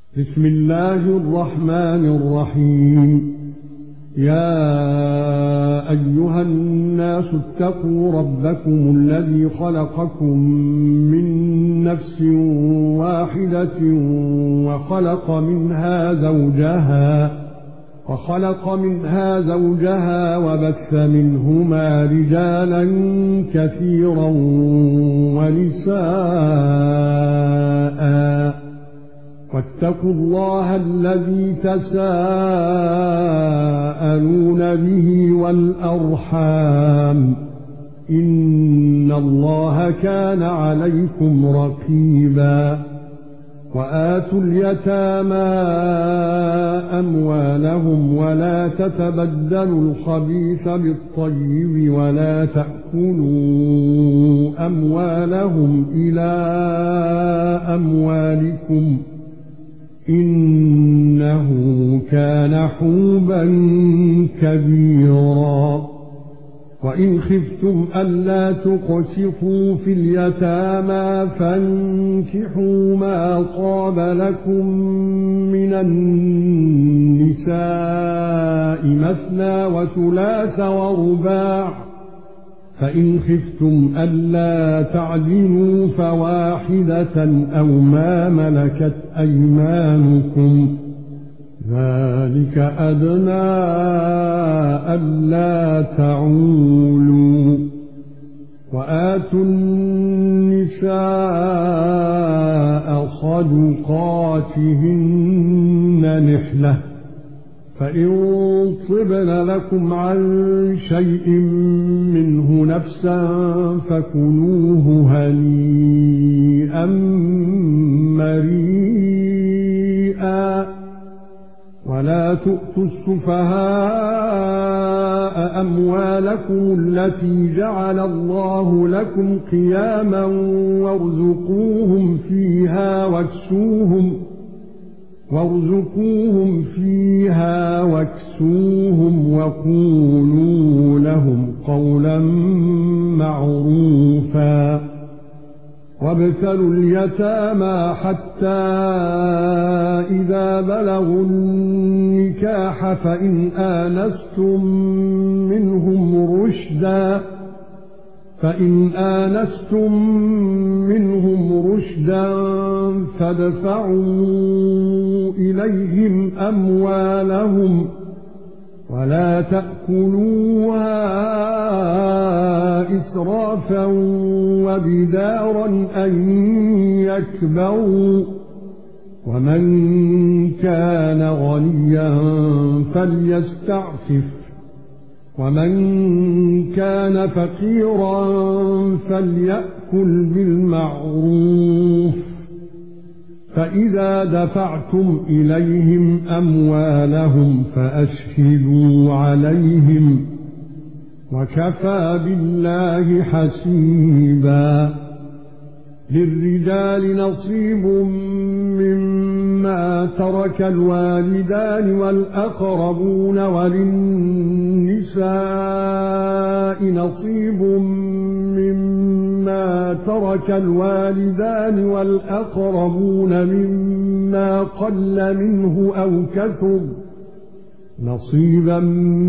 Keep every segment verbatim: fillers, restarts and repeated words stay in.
بسم الله الرحمن الرحيم. يا أيها الناس اتقوا ربكم الذي خلقكم من نفس واحدة وخلق منها زوجها وخلق منها زوجها وبث منهما رجالا كثيرا ونساء واتقوا الله الذي تساءلون به والأرحام إن الله كان عليكم رقيبا. وآتوا اليتامى أموالهم ولا تتبدلوا الخبيث بالطيب ولا تأكلوا أموالهم إلى أموالكم إنه كان حوبا كبيرا. وإن خفتم ألا تقسطوا في اليتامى فانكحوا ما طاب لكم من النساء مثنى وثلاث ورباع، فإن خفتم ألا تعدلوا فواحدة أو ما ملكت أيمانكم ذلك أدنى ألا تعولوا. وآتوا النساء صدقاتهن نحلة، فإن طبن لكم عن شيء منه نفسا فكلوه هنيئا مريئا. ولا تؤتوا السفهاء أموالكم التي جعل الله لكم قياما وارزقوهم فيها واكسوهم وارزقوهم فيها واكسوهم وقولوا لهم قولا معروفا. وابتلوا اليتامى حتى إذا بلغوا النكاح فإن آنستم منهم رشدا فإن آنستم منهم رشدا فادفعوا إليهم أموالهم ولا تأكلوها إسرافا وبدارا أن يكبروا. ومن كان غنيا فليستعفف ومن كان فقيرا فليأكل بالمعروف. فإذا دفعتم إليهم أموالهم فأشهدوا عليهم وكفى بالله حسيبا. للرجال نصيب مما ترك الوالدان والأقربون وللنساء نصيب مما ترك الوالدان والأقربون مما قل منه أو كثر نصيبا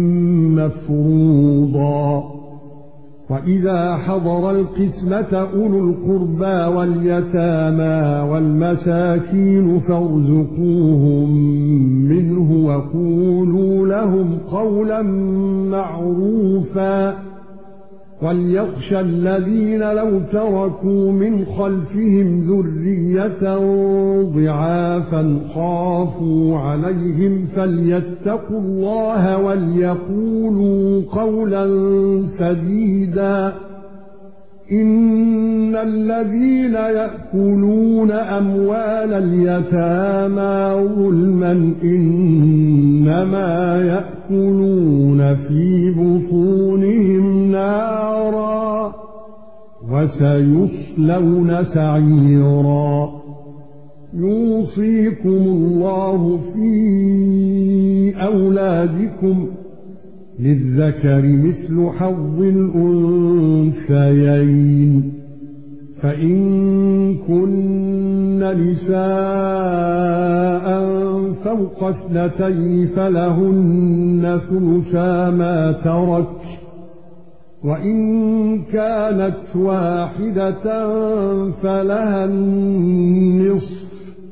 مفروضا. وإذا حضر القسمة أولو القربى واليتامى والمساكين فارزقوهم منه وقولوا لهم قولا معروفا. وليخشى الذين لو تركوا من خلفهم ذرية ضعافا خافوا عليهم فليتقوا الله وليقولوا قولا سديدا. إن الذين يأكلون أموال اليتامى ظلما إنما يأكلون في بطونهم نارا وسيصلون سعيرا. يوصيكم الله في أولادكم للذكر مثل حظ الأنثيين. فإن كن نساء فوق اثنتين فلهن ثلثا ما ترك وإن كانت واحدة فلها النصف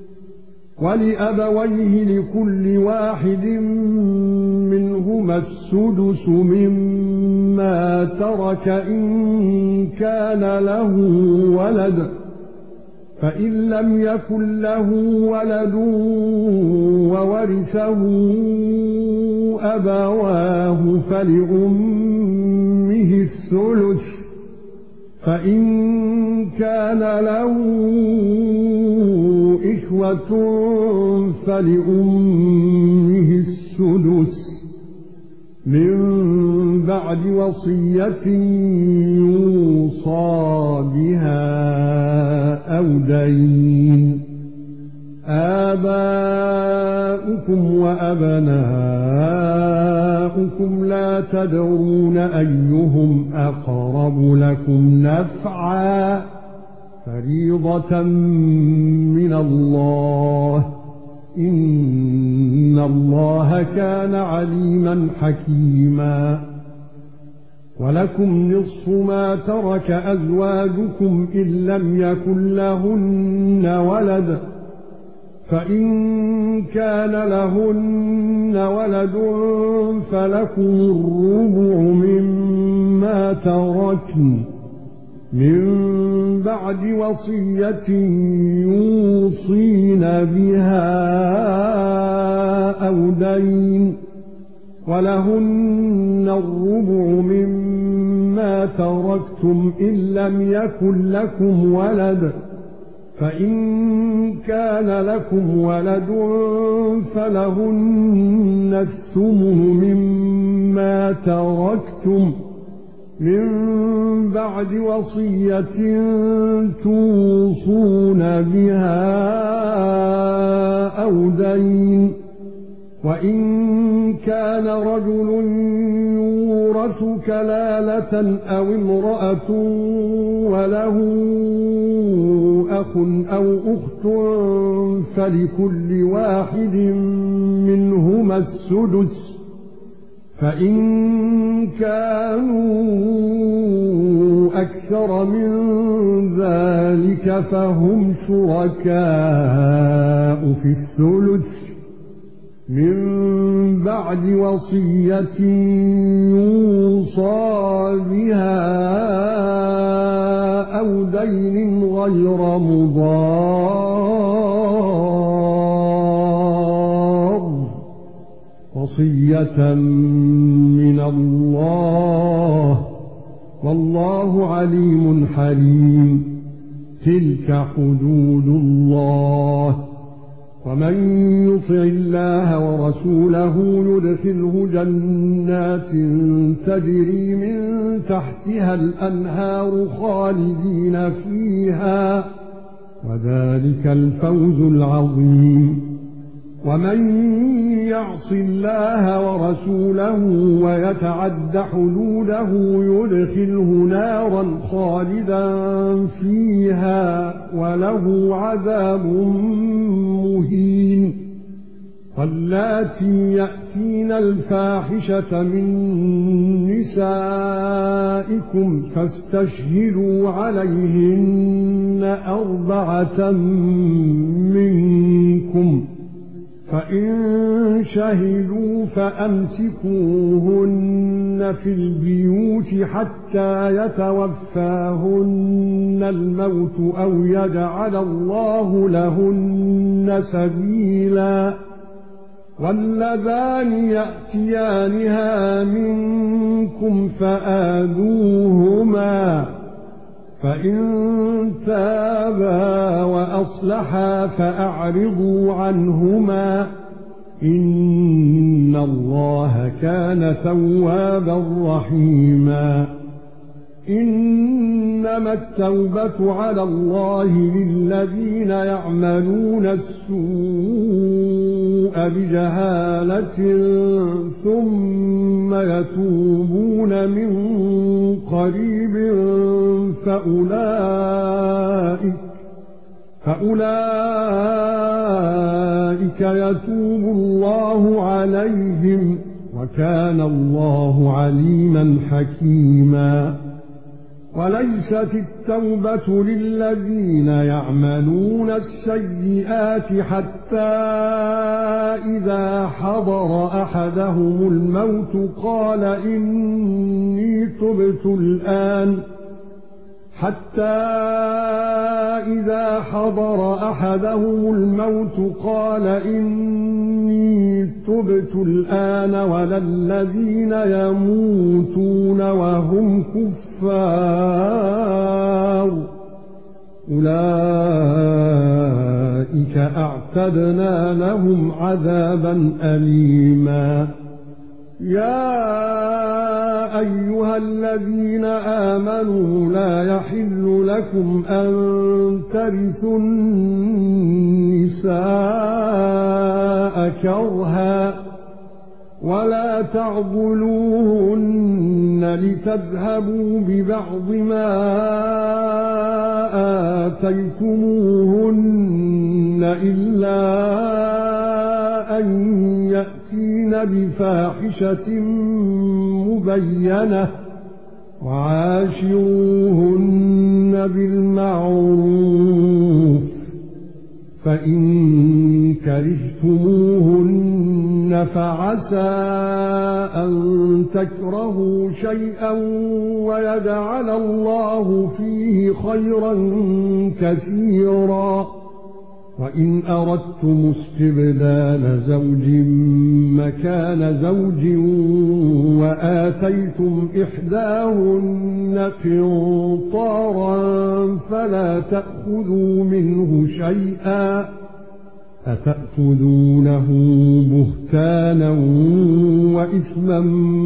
ولأبويه لكل واحد منهما السدس مما ترك إن كان له ولد فإن لم يكن له ولد وورثه أبواه فلأمه الثلث فإن كان له إخوة فلأمه السدس من بعد وصية يوصى بها أو دين آباؤكم وأبناؤكم لا تدرون أيهم أقرب لكم نفعا فريضة من الله إن الله كان عليما حكيما ولكم نصف ما ترك أزواجكم إن لم يكن لهن ولد فإن كان لهن ولد فلكم الربع مما تركن من بعد وصية يوصين بها أو دين ولهن الربع مما تركتم إن لم يكن لكم ولد فإن كان لكم ولد فلهن الثمن مما تركتم من بعد وصية توصون بها أو دين وإن كان رجل يورث كلالة أو امرأة وله أخ أو أخت فلكل واحد منهما السدس فإن كانوا أكثر من ذلك فهم شركاء في الثلث من بعد وصية يوصى بها أو دين غير مضار وصية من الله والله عليم حليم تلك حدود الله ومن يطع الله ورسوله يدخله جنات تجري من تحتها الأنهار خالدين فيها وذلك الفوز العظيم ومن يعص الله ورسوله ويتعد حدوده يدخله نارا خالدا فيها وله عذاب مهين واللاتي يأتين الفاحشة من نسائكم فاستشهدوا عليهن أربعة منكم فإن شهدوا فأمسكوهن في البيوت حتى يتوفاهن الموت أو يجعل الله لهن سبيلا واللذان يأتيانها منكم فآذوهما فإن تابا وأصلحا فأعرضوا عنهما إن الله كان توابا رحيما إنما التوبة على الله للذين يعملون السوء بجهالة ثم يتوبون من قريب فأولئك فأولئك أولئك يتوب الله عليهم وكان الله عليما حكيما وليست التوبة للذين يعملون السيئات حتى إذا حضر أحدهم الموت قال إني تبت الآن حتى إذا حضر أحدهم الموت قال إني تبت الآن ولا الذين يموتون وهم كفار أولئك أعتدنا لهم عذابا أليما يا أيها الذين آمنوا لا يحل لكم أن ترثوا النساء كرها ولا تعضلوهن لتذهبوا ببعض ما آتيتموهن إلا أن يأتين بفاحشة مبينة وعاشروهن بالمعروف فإن كرهتموهن فعسى أن تكرهوا شيئا ويجعل الله فيه خيرا كثيرا وإن أردتم استبدال زوج مكان زوج وآتيتم إحداهن قنطارا فلا تأخذوا منه شيئا أتأخذونه بهتانا وإثما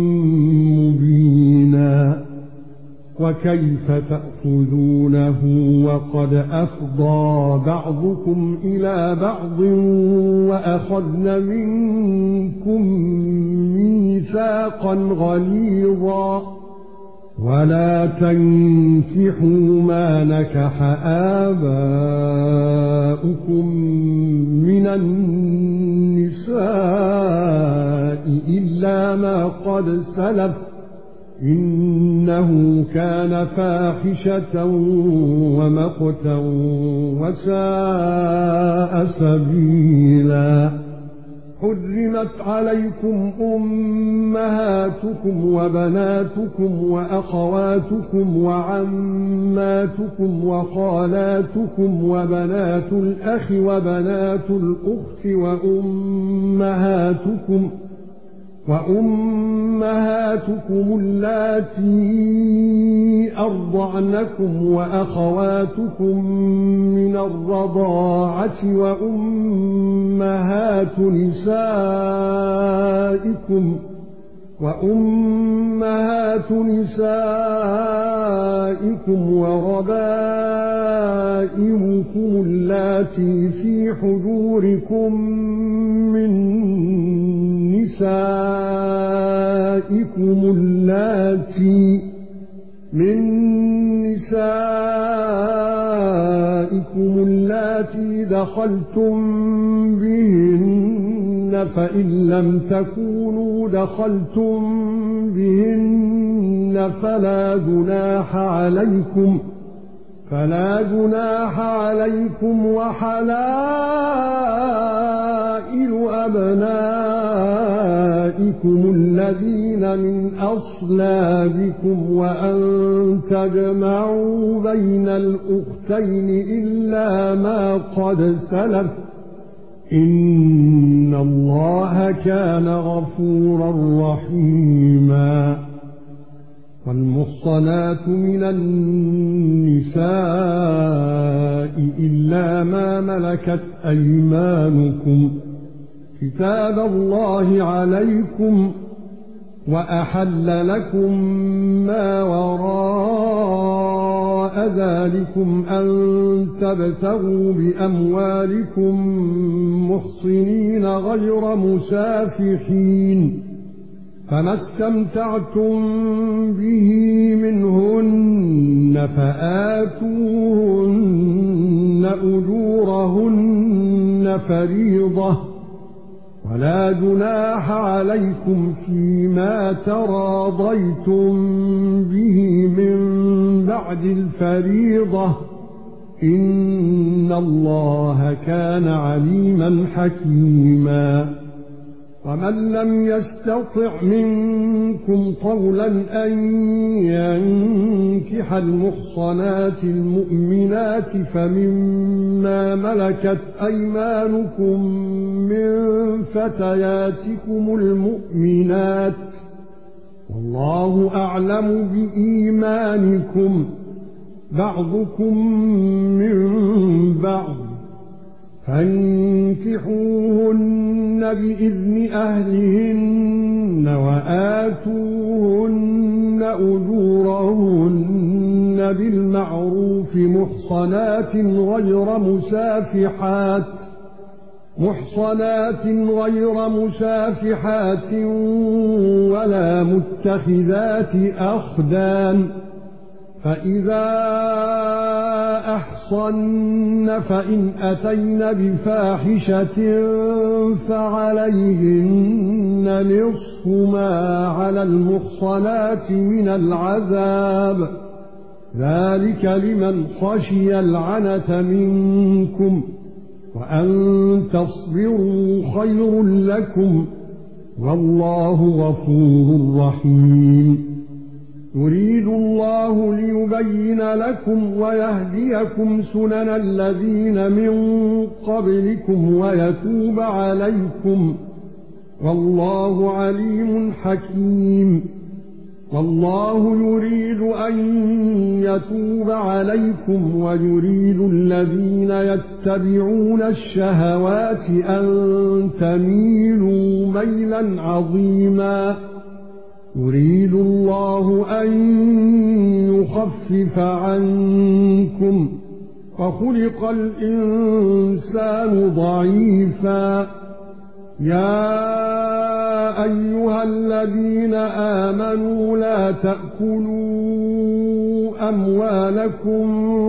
مبينا وكيف تأخذونه وقد أفضى بعضكم إلى بعض وأخذن منكم ميثاقا غليظا ولا تنكحوا ما نكح آباؤكم من النساء إلا ما قد سلف إنه كان فاحشة ومقتا وساء سبيلا حرمت عليكم أمهاتكم وبناتكم وأخواتكم وعماتكم وخالاتكم وبنات الأخ وبنات الأخت وأمهاتكم وأمهاتكم اللاتي أرضعنكم وأخواتكم من الرضاعة وأمهات نسائكم وأمهات نسائكم وربائبكم اللاتي في حجوركم من نسائكم اللاتي من نسائكم اللاتي دخلتم بهن فإن لم تكونوا دخلتم بهن فلا جناح عليكم فلا جناح عليكم وحلائل أبنائكم الذين من أصلابكم وأن تجمعوا بين الأختين إلا ما قد سلف إن الله كان غفورا رحيما والمحصنات من النساء إلا ما ملكت أيمانكم كتاب الله عليكم وأحل لكم ما وراء ذلكم أن تبتغوا بأموالكم محصنين غير مسافحين فما استمتعتم به منهن فآتوهن أجورهن فريضة ولا جناح عليكم فيما تراضيتم به من بعد الفريضة إن الله كان عليما حكيما ومن لم يستطع منكم طولا أن ينكح المحصنات المؤمنات فمما ملكت أيمانكم من فتياتكم المؤمنات والله أعلم بإيمانكم بعضكم من بعض فانكحوهن بإذن أهلهن وآتوهن أجورهن بالمعروف محصنات غير مسافحات محصنات غير مسافحات ولا متخذات أخدان فإذا أحصن فإن أتين بفاحشة فعليهن نصف ما على المحصنات من العذاب ذلك لمن خشي العنة منكم وأن تصبروا خير لكم والله غفور رحيم يريد الله ليبين لكم ويهديكم سنن الذين من قبلكم ويتوب عليكم والله عليم حكيم والله يريد أن يتوب عليكم ويريد الذين يتبعون الشهوات أن تميلوا ميلا عظيما يريد الله أن يخفف عنكم وخلق الإنسان ضعيفا يا أيها الذين آمنوا لا تأكلوا أموالكم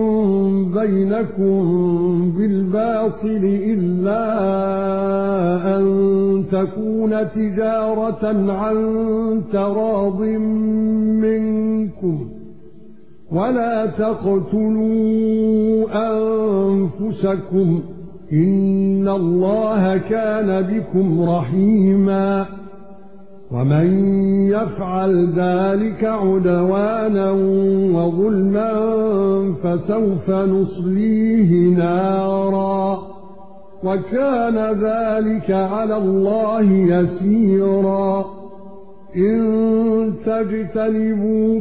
بينكم بالباطل إلا أن تكون تجارة عن تراض منكم ولا تقتلوا أنفسكم إن الله كان بكم رحيما ومن يفعل ذلك عدوانا وظلما فسوف نصليه نارا وكان ذلك على الله يسيرا إن تجتنبوا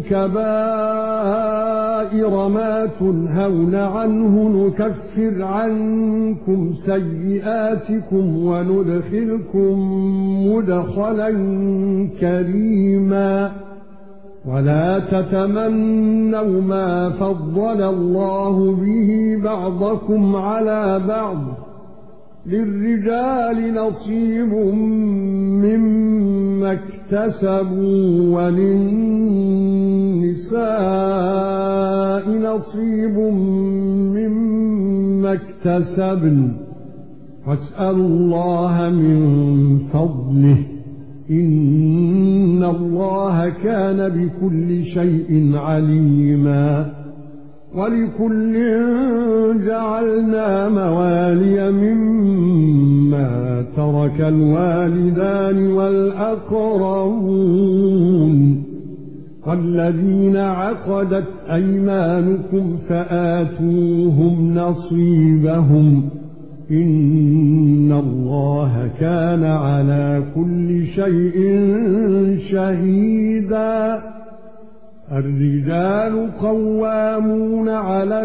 كبائر ما تنهون عنه نكفر عنكم سيئاتكم وندخلكم مدخلا كريما ولا تتمنوا ما فضل الله به بعضكم على بعض للرجال نصيب مما اكتسبوا وللنساء نصيب مما اكتسبن واسألوا الله من فضله إن الله كان بكل شيء عليما ولكل جعلنا موالي مما ترك الوالدان والأقربون والذين عقدت أيمانكم فآتوهم نصيبهم إن الله كان على كل شيء شهيدا الرجال قوامون على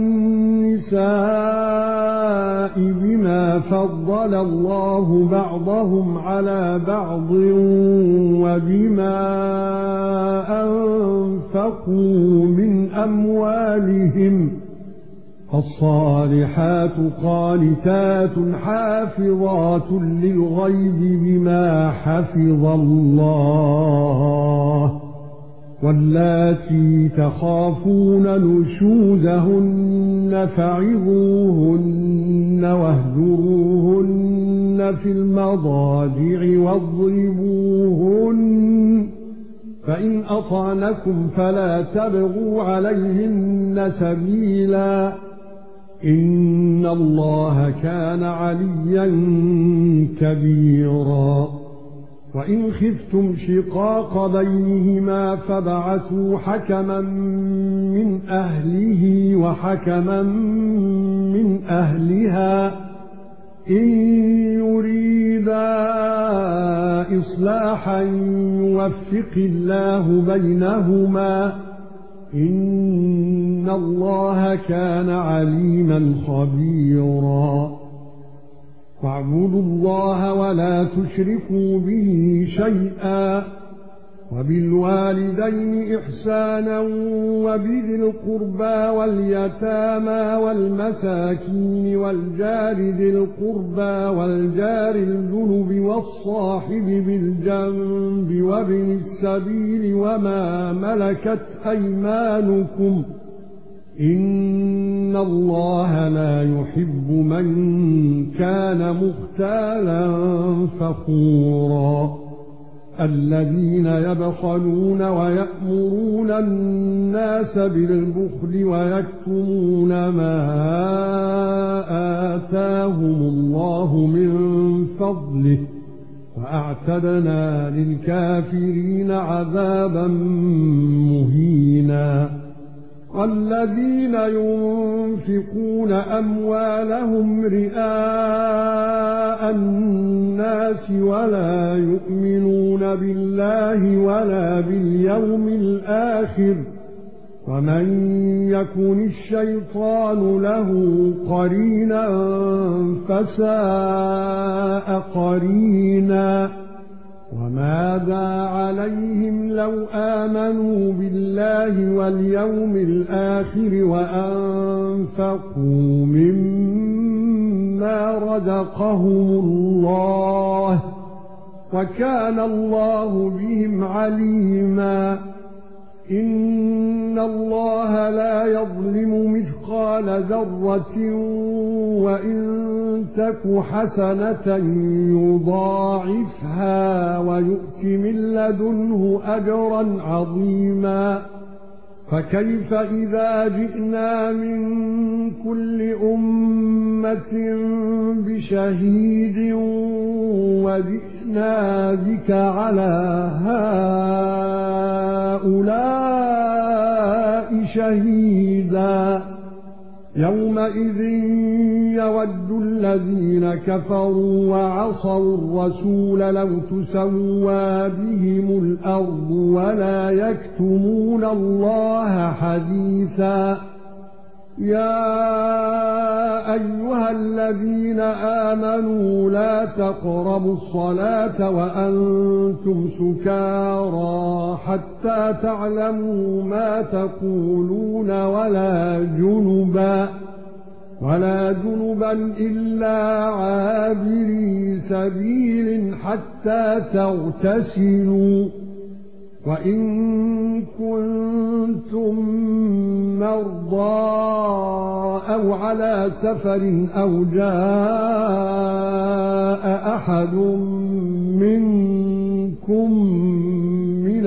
النساء بما فضل الله بعضهم على بعض وبما أنفقوا من أموالهم الصالحات قانتات حافظات للغيب بما حفظ الله واللاتي تخافون نشوزهن فعظوهن واهجروهن في المضاجع واضربوهن، فإن أطعنكم فلا تبغوا عليهن سبيلا، إن الله كان عليا كبيرا. وإن خفتم شقاق بينهما فابعثوا حكما من أهله وحكما من أهلها إن يريدا إصلاحا يوفق الله بينهما، إن الله كان عليما خبيرا. واعبدوا الله ولا تشركوا به شيئا، وبالوالدين إحسانا وبذي القربى واليتامى والمساكين والجار ذي القربى والجار الجنب والصاحب بالجنب وابن السبيل وما ملكت أيمانكم، إن الله لا يحب من كان مختالا فخورا. الذين يبخلون ويأمرون الناس بالبخل ويكتمون ما آتاهم الله من فضله، وأعتدنا للكافرين عذابا مهينا. والذين ينفقون أموالهم رئاء الناس ولا يؤمنون بالله ولا باليوم الآخر، ومن يكن الشيطان له قرينا فساء قرينا. وماذا عليهم لو آمنوا بالله واليوم الآخر وأنفقوا مما رزقهم الله، وكان الله بهم عليما. إن الله لا يظلم مثقال ذرة وإن تك حسنة يضاعفها ويؤت من لدنه أجرا عظيما. فكيف إذا جئنا من كل أمة بشهيد وجئنا بك على هؤلاء شهيدا، يومئذ يود الذين كفروا وعصوا الرسول لو تسوى بهم الأرض ولا يكتمون الله حديثا. يا أيها الذين آمنوا لا تقربوا الصلاة وأنتم سكارى حتى تعلموا ما تقولون ولا جنبا ولا جنبا إلا عابري سبيل حتى تغتسلوا، وإن كنتم مرضى أو على سفر أو جاء أحد منكم من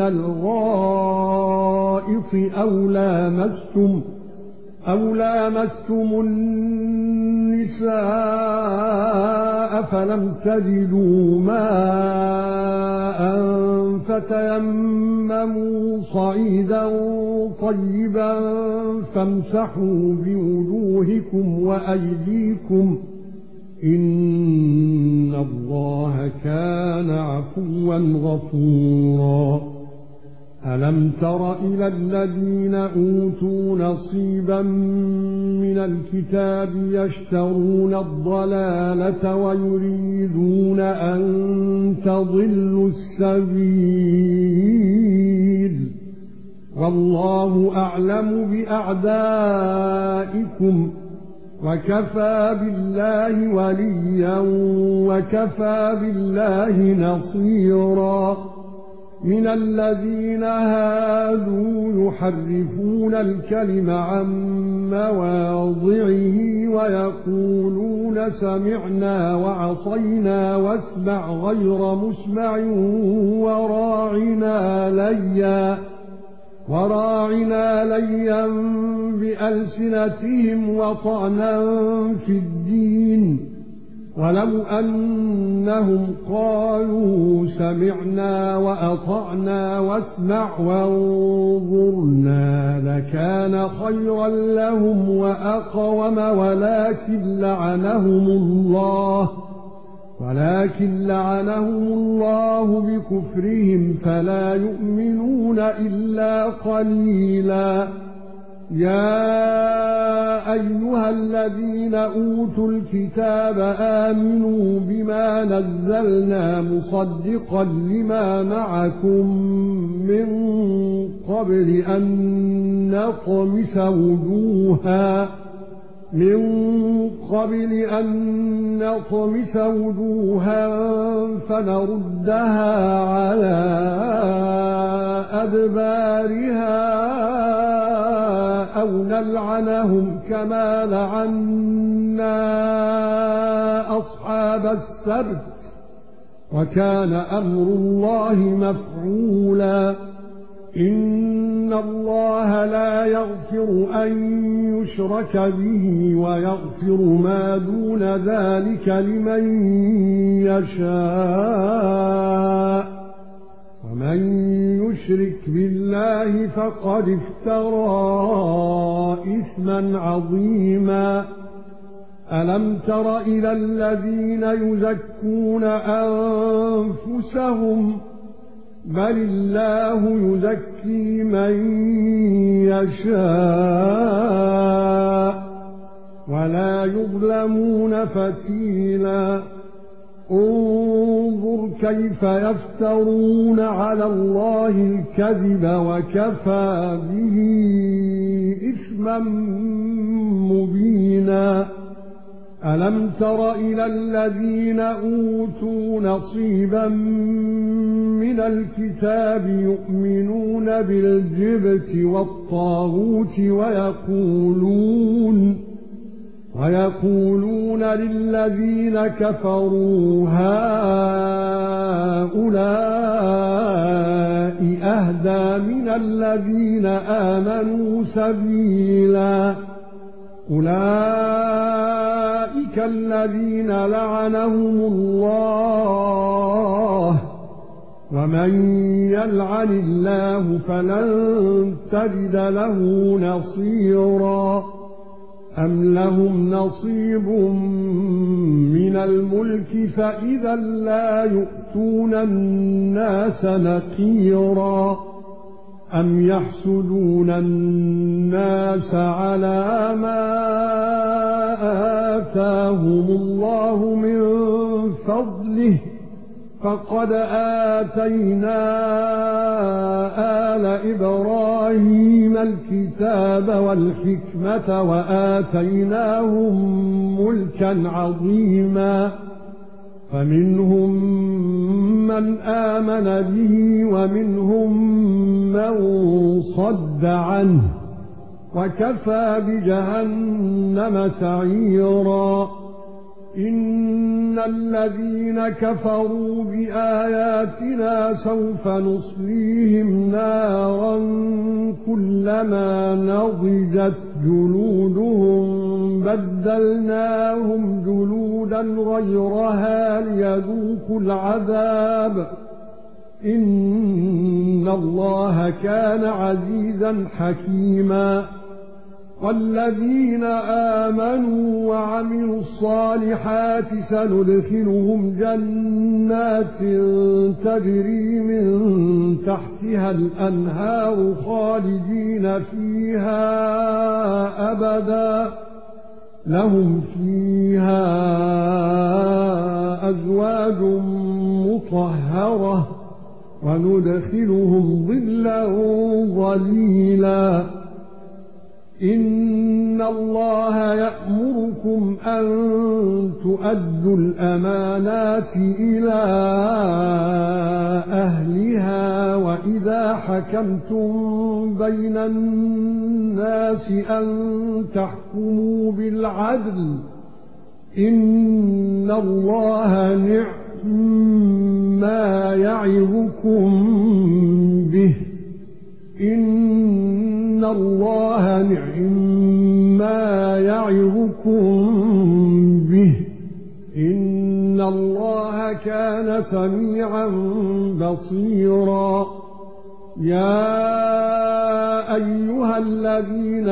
الغائط أو لامستم أو لامستم النساء فلم تجدوا ماء فتيمموا صعيدا طيبا فامسحوا بوجوهكم وأيديكم، إن الله كان عفوا غفورا. ألم تر إلى الذين أوتوا نصيبا من الكتاب يشترون الضلالة ويريدون أن تضلوا السبيل، والله أعلم بأعدائكم، وكفى بالله وليا وكفى بالله نصيرا. من الذين هادوا يحرفون الكلم عن مواضعه ويقولون سمعنا وعصينا واسمع غير مسمع وراعنا ليا وراعنا ليا بألسنتهم وطعنا في الدين ولو أنهم قالوا سمعنا وأطعنا واسمع وانظرنا لكان خيرا لهم وأقوم ولكن لعنهم الله ولكن لعنهم الله بكفرهم فلا يؤمنون إلا قليلا. يا أيها الذين أوتوا الكتاب آمنوا بما نزلنا مصدقا لما معكم من قبل أن نطمس وجوها من قبل أن نطمس وجوها فنردها على أدبارها أو نلعنهم كما لعنا أصحاب السبت وكان أمر الله مفعولا. إن الله لا يغفر أن يشرك به ويغفر ما دون ذلك لمن يشاء ومن يشرك بالله فقد افترى إثما عظيما. ألم تر إلى الذين يزكون أنفسهم بل الله يزكي من يشاء ولا يظلمون فتيلا. انظر كيف يفترون على الله الكذب وكفى به إثما مبينا. ألم تر إلى الذين أوتوا نصيبا من الكتاب يؤمنون بالجبت والطاغوت ويقولون ويقولون للذين كفروا هؤلاء أهدى من الذين آمنوا سبيلا. أولئك الذين لعنهم الله ومن يلعن الله فلن تجد له نصيرا. أم لهم نصيب من الملك فإذا لا يؤتون الناس نقيرا. أم يحسدون الناس على ما آتاهم الله من فضله فقد آتينا آل إبراهيم الكتاب والحكمة وآتيناهم ملكا عظيما. فمنهم من آمن به ومنهم من صد عنه وكفى بجهنم سعيرا. إن الذين كفروا بآياتنا سوف نصليهم نارا كلما نضجت جلودهم بدلناهم جلودا غيرها ليذوقوا العذاب إن الله كان عزيزا حكيما. والذين آمنوا وعملوا الصالحات سندخلهم جنات تجري من تحتها الأنهار خالدين فيها أبدا لهم فيها أزواج مطهرة وندخلهم ظلا ظليلا. إن الله يأمركم أن تؤدوا الأمانات إلى أهلها وإذا حكمتم بين الناس أن تحكموا بالعدل إن الله نعم ما يعظكم به إن الله نعم ما يعظكم به إن الله كان سميعا بصيرا يا أيها الذين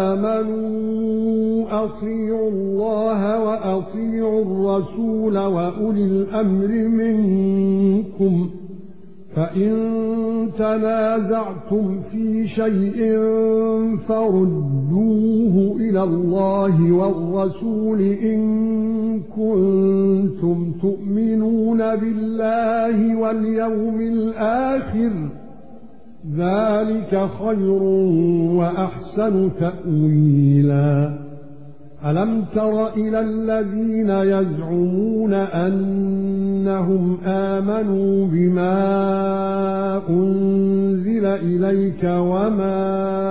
آمنوا أطيعوا الله وأطيعوا الرسول وأولي الأمر منكم فإن تنازعتم في شيء فردوه إلى الله والرسول إن كنتم تؤمنون بالله واليوم الآخر ذلك خير وأحسن تأويلا ألم تر إلى الذين يزعمون أنهم آمنوا بما أنزل إليك وما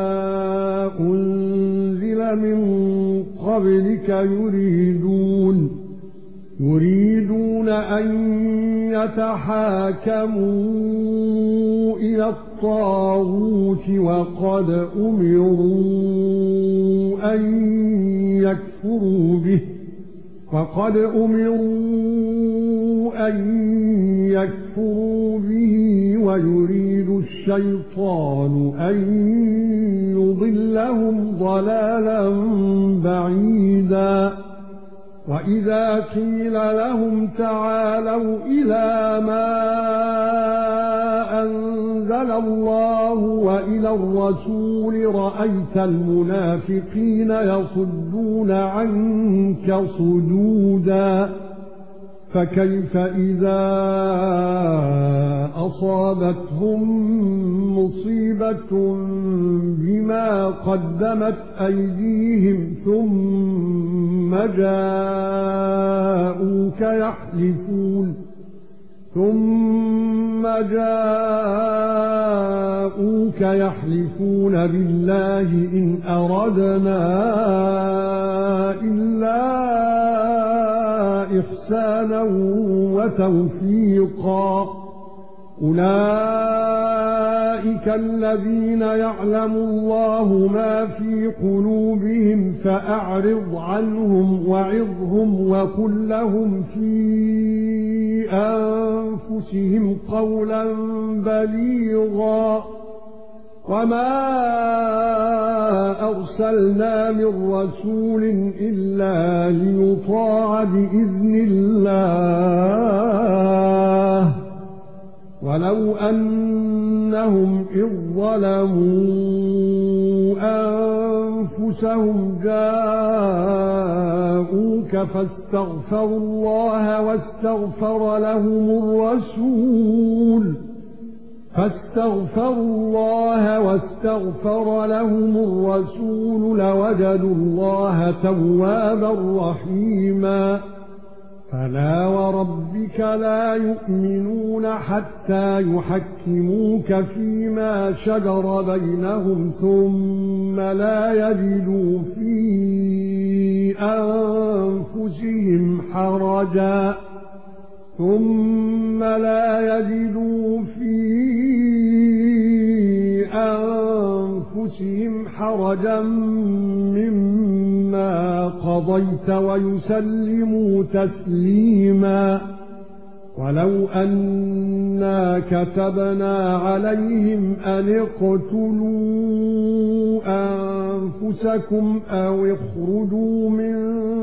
أنزل من قبلك يريدون يريدون أن يتحاكموا إلى الطاغوت وقد أمروا أن يكفروا به وقد أمروا أن يكفروا به ويريد الشيطان أن يضلهم ضلالا بعيدا وإذا قيل لهم تعالوا إلى ما أنزل الله وإلى الرسول رأيت المنافقين يصدون عنك صدودا فكيف إذا أصابتهم مصيبة بما قدمت أيديهم ثم جاءوك يحلفون ثم جاءوك يحلفون بالله إن أردنا إلا إحسانا وتوفيقا أولئك الذين يعلم الله ما في قلوبهم فأعرض عنهم وعظهم وقل لهم في أنفسهم قولا بليغا وما أرسلنا من رسول إلا ليطاع بإذن الله ولو أنهم إذ ظلموا أنفسهم جاءوك فاستغفروا الله واستغفر لهم الرسول فاستغفروا الله واستغفر لهم الرسول لوجدوا الله توابا رحيما فلا وربك لا يؤمنون حتى يحكموك فيما شجر بينهم ثم لا يجدوا في أنفسهم حرجا ثم لا يجدوا في أنفسهم حرجا مما قضيت ويسلموا تسليما ولو أنا كتبنا عليهم أن اقتلوا أنفسكم أو اخرجوا من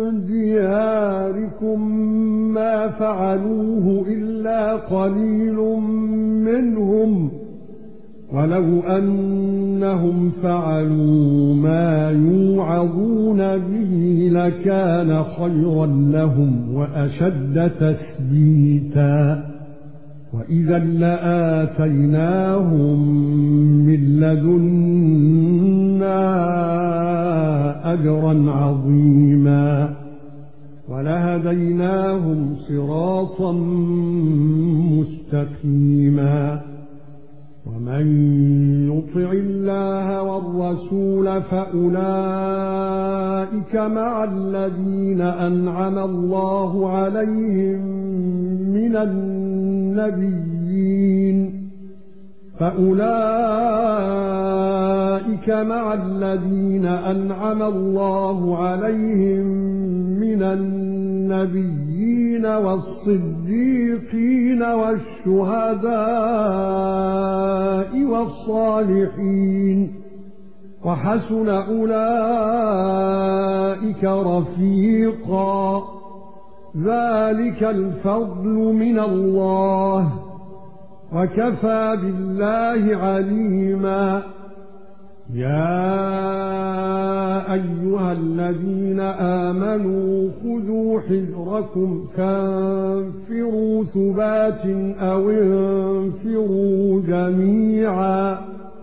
دياركم ما فعلوه إلا قليل منهم ولو أنهم فعلوا ما يوعظون به لكان خيرا لهم وأشد تثبيتا وإذا لآتيناهم من لدنا أجرا عظيما ولهديناهم صراطا مستقيما ومن يطع الله والرسول فأولئك مع الذين أنعم الله عليهم من النبيين فأولئك مع الذين أنعم الله عليهم من النبيين والصديقين والشهداء والصالحين وحسن أولئك رفيقا ذلك الفضل من الله وكفى بالله عليما يا أيها الذين آمنوا خذوا حذركم فانفروا ثبات أو انفروا جميعا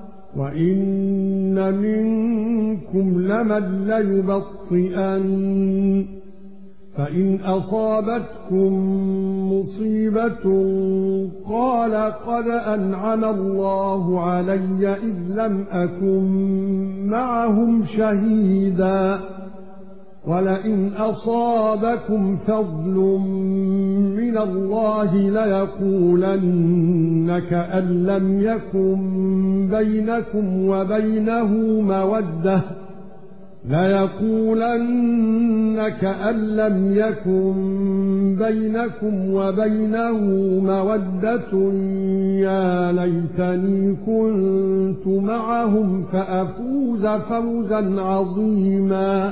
وإن منكم لمن ليبطئن فإن أصابتكم مصيبة قال قد أنعم الله علي إذ لم أكن معهم شهيدا ولئن أصابكم فضل من الله ليقولن كأن لم يكن بينكم وبينه مودة ليقولن كأن لم يكن بينكم وبينه مودة يا ليتني كنت معهم فأفوز فوزا عظيما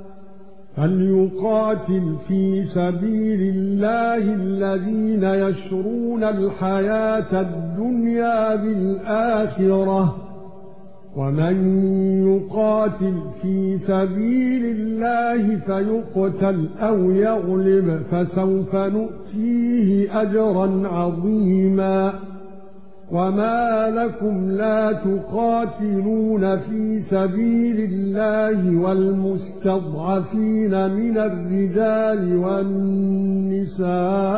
فليقاتل في سبيل الله الذين يشرون الحياة الدنيا بالآخرة ومن يقاتل في سبيل الله فيقتل أو يغلب فسوف نؤتيه أجرا عظيما وما لكم لا تقاتلون في سبيل الله والمستضعفين من الرجال والنساء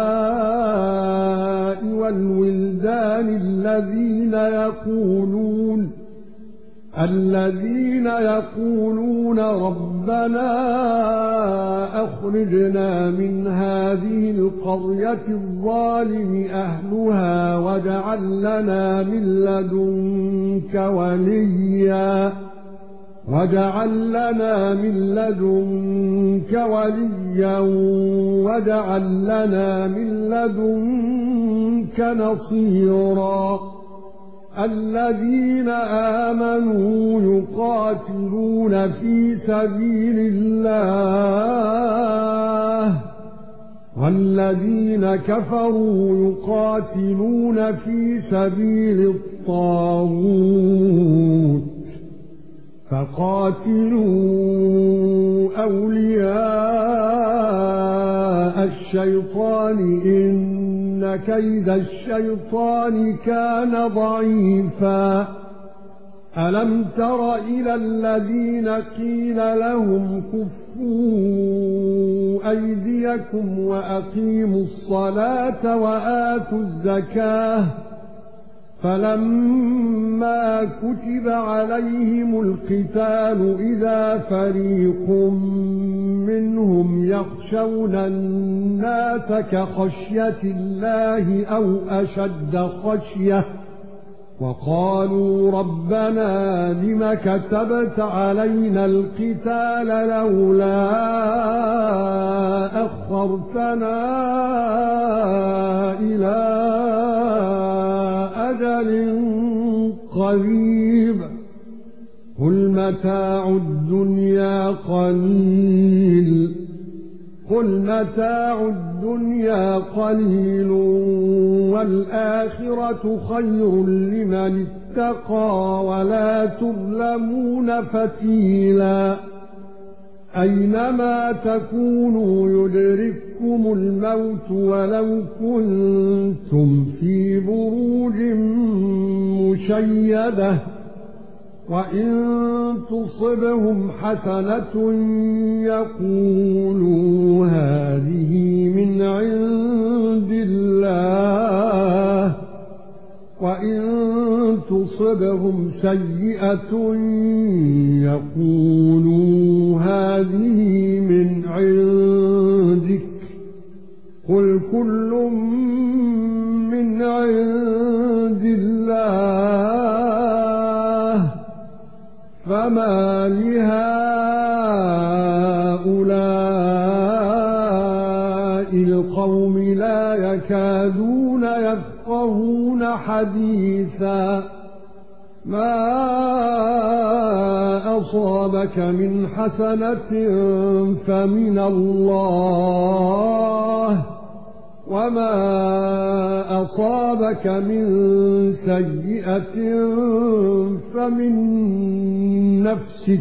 والولدان الذين يقولون الذين يقولون ربنا أخرجنا من هذه القرية الظالم أهلها واجعل لنا من لدنك وليا واجعل لنا من لدنك وليا واجعل لنا من لدنك نصيرا الذين آمنوا يقاتلون في سبيل الله والذين كفروا يقاتلون في سبيل الطاغوت فقاتلوا أولياء الشيطان إن كيد الشيطان كان ضعيفا ألم تر إلى الذين قيل لهم كفوا أيديكم وأقيموا الصلاة وآتوا الزكاة فلما كتب عليهم القتال إذا فريق منهم يخشون الناس كخشية الله أو أشد خشية وقالوا ربنا لم كتبت علينا القتال لولا أخرتنا إلى أجل قريب قل متاع الدنيا قليل قل متاع الدنيا قليل والآخرة خير لمن اتقى ولا تظلمون فتيلا أينما تكونوا يدرككم الموت ولو كنتم في بروج مشيدة وإن تصبهم حسنة يقولوا هذه من عند الله وإن تصبهم سيئة يقولوا هذه من عندك قل كل من عند الله فما لهؤلاء القوم لا يكادون يفقهون حديثا ما أصابك من حسنة فمن الله وما أصابك من سيئة فمن نفسك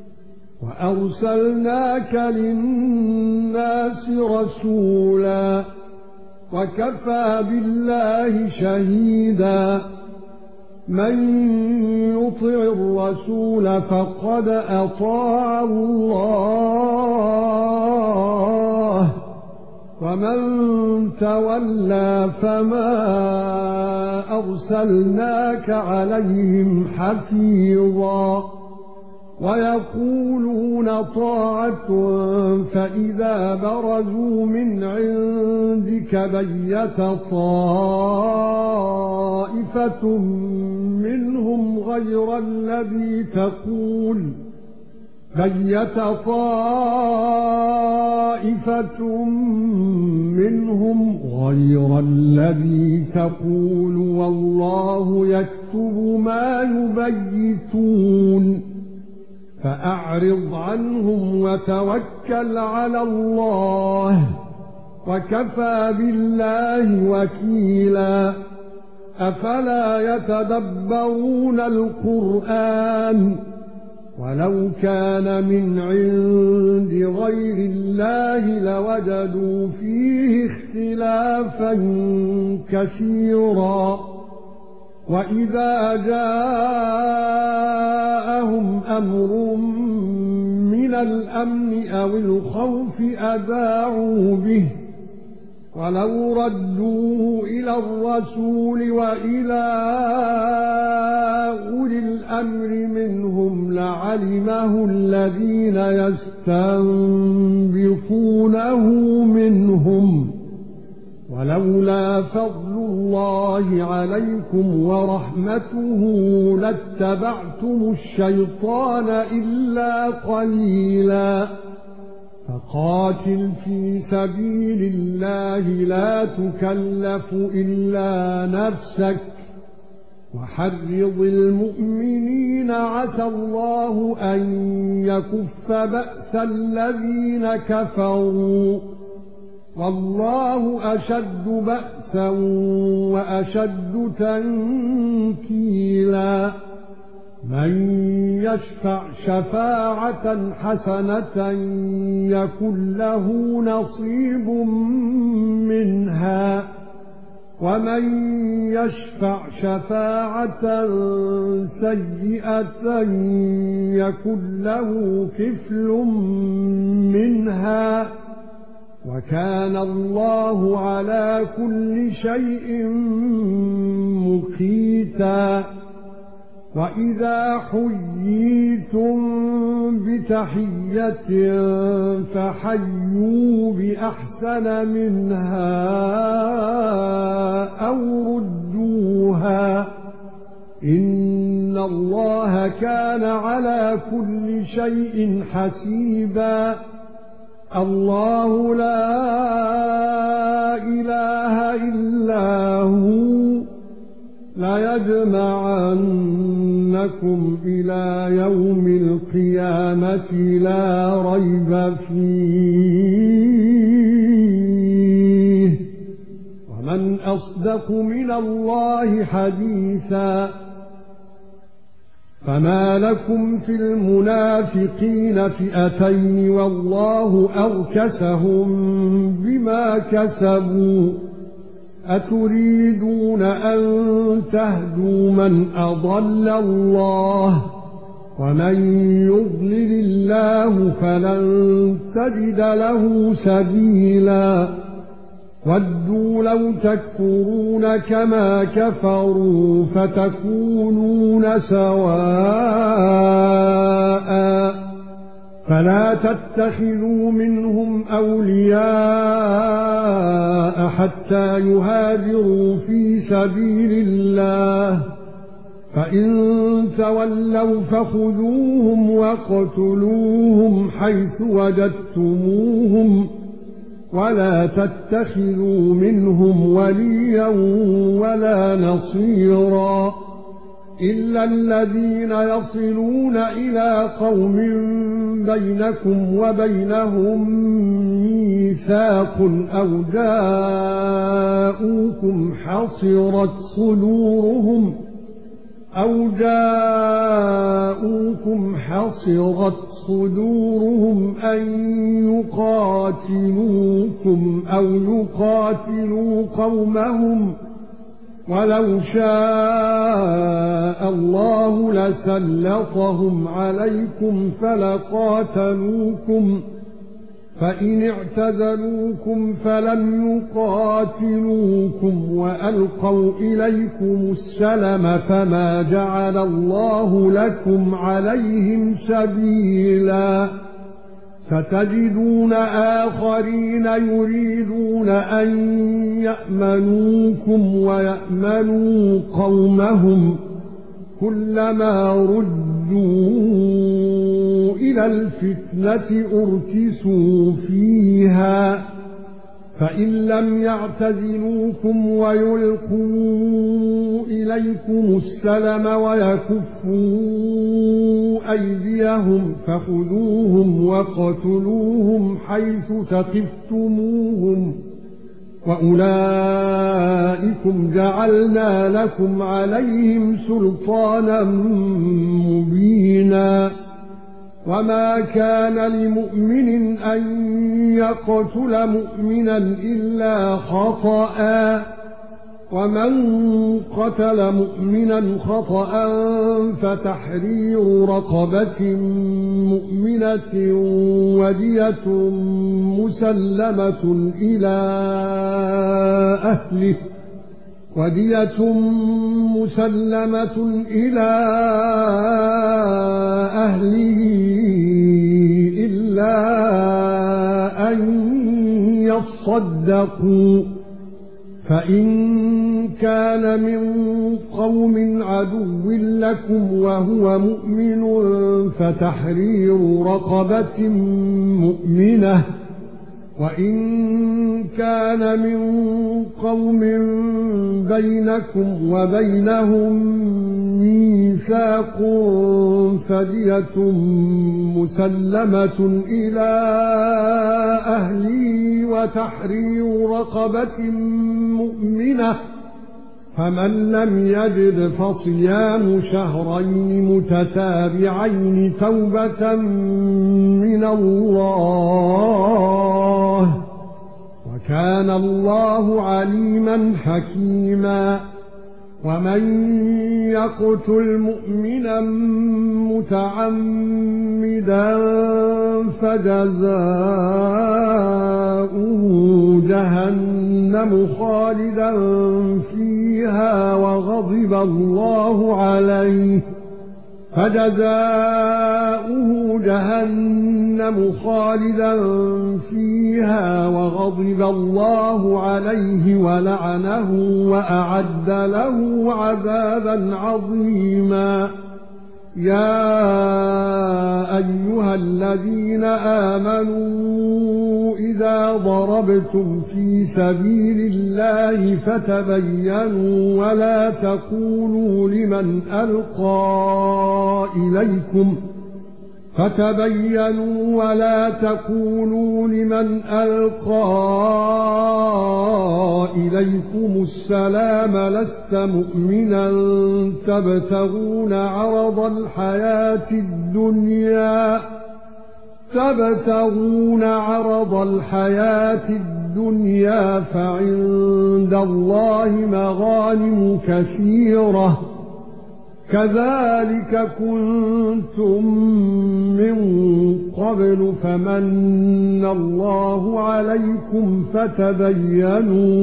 وأرسلناك للناس رسولا وكفى بالله شهيدا من يطع الرسول فقد أطاع الله ومن تولى فما أرسلناك عليهم حفيظا ويقولون طاعة فإذا برزوا من عندك بيت طائفة منهم غير الذي تقول بيت طائفة منهم غير الذي تقول والله يكتب ما يبيتون فأعرض عنهم وتوكل على الله وكفى بالله وكيلا أفلا يتدبرون القرآن ولو كان من عند غير الله لوجدوا فيه اختلافا كثيرا وإذا جاءهم أمر من الأمن أو الخوف أذاعوا به ولو ردوه إلى الرسول وإلى أولي الأمر منهم لعلمه الذين يستنبطونه منهم ولولا فضل الله عليكم ورحمته لاتبعتم الشيطان إلا قليلا فقاتل في سبيل الله لا تكلف إلا نفسك وحرض المؤمنين عسى الله أن يكف بأس الذين كفروا والله أشد بأسا وأشد تنكيلا من يشفع شفاعة حسنة يكن له نصيب منها ومن يشفع شفاعة سيئة يكن له كفل منها وكان الله على كل شيء مقيتا وإذا حييتم بتحية فحيوا بأحسن منها أو ردوها إن الله كان على كل شيء حسيبا الله لا إله إلا هو لا يجمعنكم إلى يوم القيامة لا ريب فيه ومن أصدق من الله حديثا فما لكم في المنافقين فئتين والله أركسهم بما كسبوا أتريدون أن تهدوا من أضل الله ومن يضلل الله فلن تجد له سبيلا ودوا لو تكفرون كما كفروا فتكونون سواء فلا تتخذوا منهم أولياء حتى يهاجروا في سبيل الله فإن تولوا فخذوهم واقتلوهم حيث وجدتموهم ولا تتخذوا منهم وليا ولا نصيرا إلا الذين يصلون إلى قوم بينكم وبينهم ميثاق أو جاءوكم حصرت صدورهم أو جاءوكم حصرت صدورهم أن يقاتلوكم أو يقاتلوا قومهم ولو شاء الله لسلطهم عليكم فلقاتلوكم فإن اعتزلوكم فلم يقاتلوكم وألقوا إليكم السلم فما جعل الله لكم عليهم سبيلا ستجدون آخرين يريدون أن يأمنوكم ويأمنوا قومهم كلما ردوا إلى الفتنة أركسوا فيها فإن لم يعتزلوكم ويلقوا إليكم السلم ويكفوا أيديهم فخذوهم واقتلوهم حيث ثقفتموهم وأولئكم جعلنا لكم عليهم سلطانا مبينا وما كان لمؤمن أن يقتل مؤمنا إلا خطأ ومن قتل مؤمنا خطأ فتحرير رقبة مؤمنة ودية مسلمة إلى أهله ودية مسلمة إلى أهله إلا أن يصدقوا فإن كان من قوم عدو لكم وهو مؤمن فتحرير رقبة مؤمنة وإن كان من قوم بينكم وبينهم ميثاق فدية مسلمة إلى أهله وتحرير رقبة مؤمنة فمن لم يجد فصيام شهرين متتابعين توبة من الله وكان الله عليما حكيما ومن يقتل مؤمنا متعمدا فجزاؤه جهنم خالدا فيها وغضب الله عليه فجزاؤه جهنم خالدا فيها وغضب الله عليه ولعنه وأعد له عذابا عظيما يا أيها الذين آمنوا إذا ضربتم في سبيل الله فتبينوا ولا تقولوا لمن ألقى إليكم فتبينوا ولا تقولوا لمن ألقى إليكم السلام لست مؤمنا تبتغون عرض الحياة الدنيا تبتغون عرض الحياة الدنيا فعند الله مغانم كثيرة كذلك كنتم من قبل فمن الله عليكم فتبينوا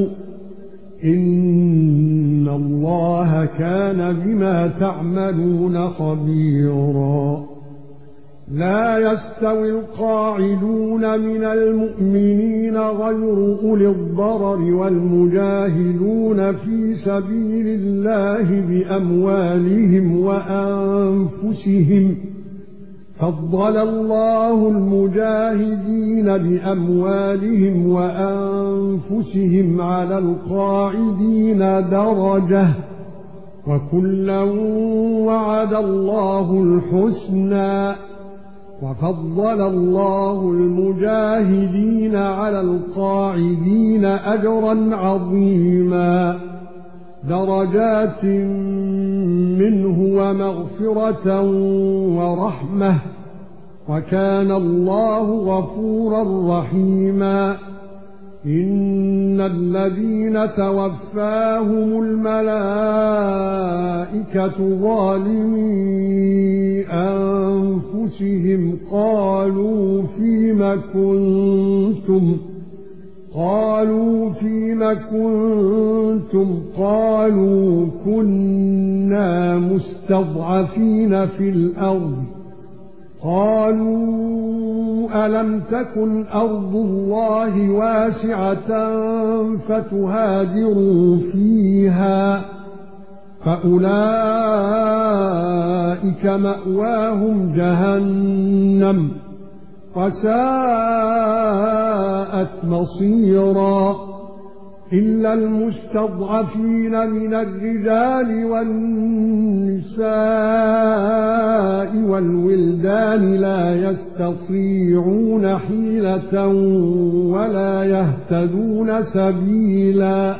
إن الله كان بما تعملون خبيرا لا يستوي القاعدون من المؤمنين غير أولي الضرر والمجاهدون في سبيل الله بأموالهم وأنفسهم فضل الله المجاهدين بأموالهم وأنفسهم على القاعدين درجة وكلا وعد الله الحسنى وفضل الله المجاهدين على القاعدين أجرا عظيما درجات منه ومغفرة ورحمة وكان الله غفورا رحيما إن الذين توفاهم الملائكة ظالمي أنفسهم قالوا فيما كنتم قالوا فيما كنتم قالوا كنا مستضعفين في الأرض قالوا ألم تكن أرض الله واسعة فتهاجروا فيها فأولئك مأواهم جهنم وساءت مصيرا إلا المستضعفين من الرجال والنساء والولدان لا يستطيعون حيلة ولا يهتدون سبيلا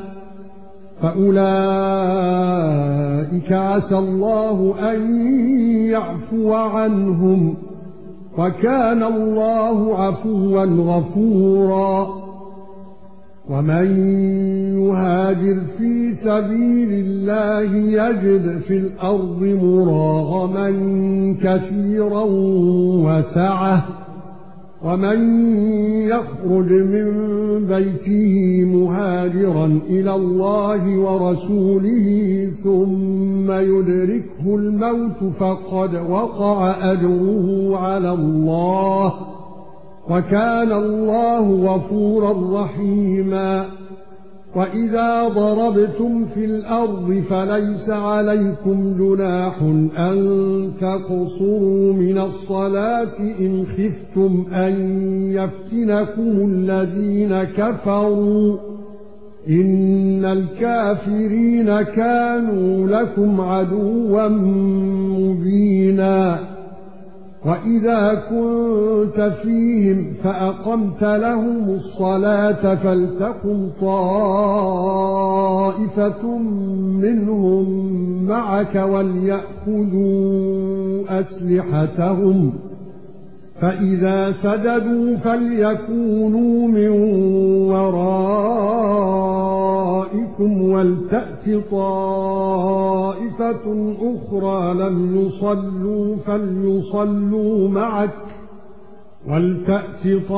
فأولئك عسى الله أن يعفو عنهم وكان الله عفوا غفورا ومن يهاجر في سبيل الله يجد في الأرض مراغما كثيرا وسعة ومن يخرج من بيته مهاجرا إلى الله ورسوله ثم يدركه الموت فقد وقع أجره على الله وكان الله غفورا رحيما وإذا ضربتم في الأرض فليس عليكم جناح أن تقصروا من الصلاة إن خفتم أن يفتنكم الذين كفروا إن الكافرين كانوا لكم عدوا مبينا وإذا كنت فيهم فأقمت لهم الصلاة فلتقم طائفة منهم معك وليأخذوا أسلحتهم فإذا سجدوا فليكونوا من ورائكم ولتأت طائفة أخرى لم يصلوا فليصلوا معك ولتأت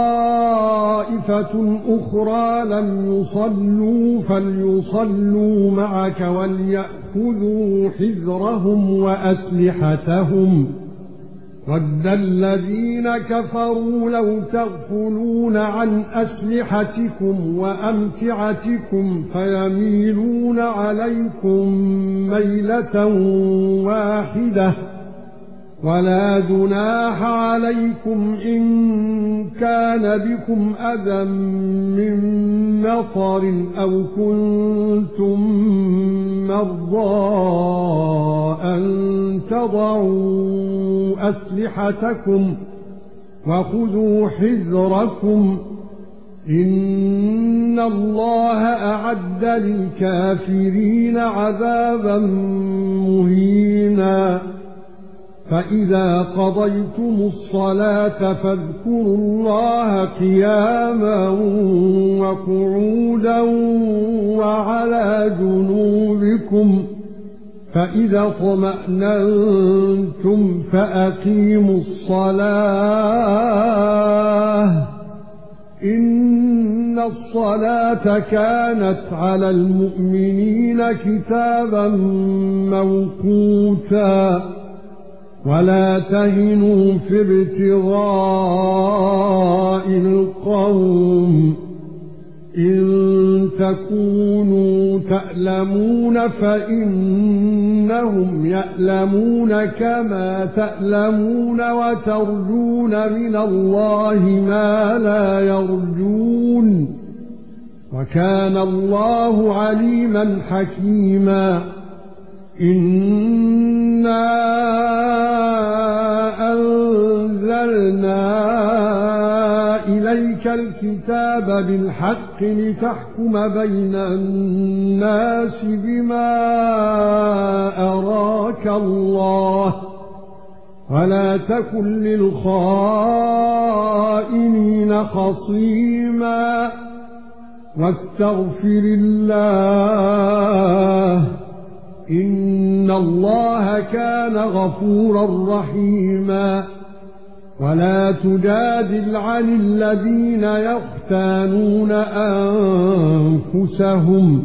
طائفة أخرى لم يصلوا فليصلوا معك وليأخذوا حذرهم وأسلحتهم وَدَّ الَّذِينَ كَفَرُوا لَوْ تَغْفُلُونَ عَنْ أَسْلِحَتِكُمْ وَأَمْتِعَتِكُمْ فَيَمِيلُونَ عَلَيْكُمْ مَيْلَةً وَاحِدَةً وَلَا جُنَاحَ عَلَيْكُمْ إِن كَانَ بِكُمْ أَذًى مِّن مَّطَرٍ أَوْ كُنتُم مَّرْضَىٰ أَن تَضَعُوا أسلحتكم وخذوا حذركم إن الله أعد للكافرين عذابا مهينا فإذا قضيتم الصلاة فاذكروا الله قياما وقعودا وعلى جنوبكم فإذا اطمأننتم فأقيموا الصلاة إن الصلاة كانت على المؤمنين كتابا موقوتا ولا تهنوا في ابتغاء القوم إن تكونوا تألمون فإنهم يألمون كما تألمون وترجون من الله ما لا يرجون وكان الله عليما حكيما إنا أنزلنا إليك الكتاب بالحق لتحكم بين الناس بما أراك الله ولا تكن للخائنين خصيما واستغفر الله إن الله كان غفورا رحيما ولا تجادل عن الذين يختانون أنفسهم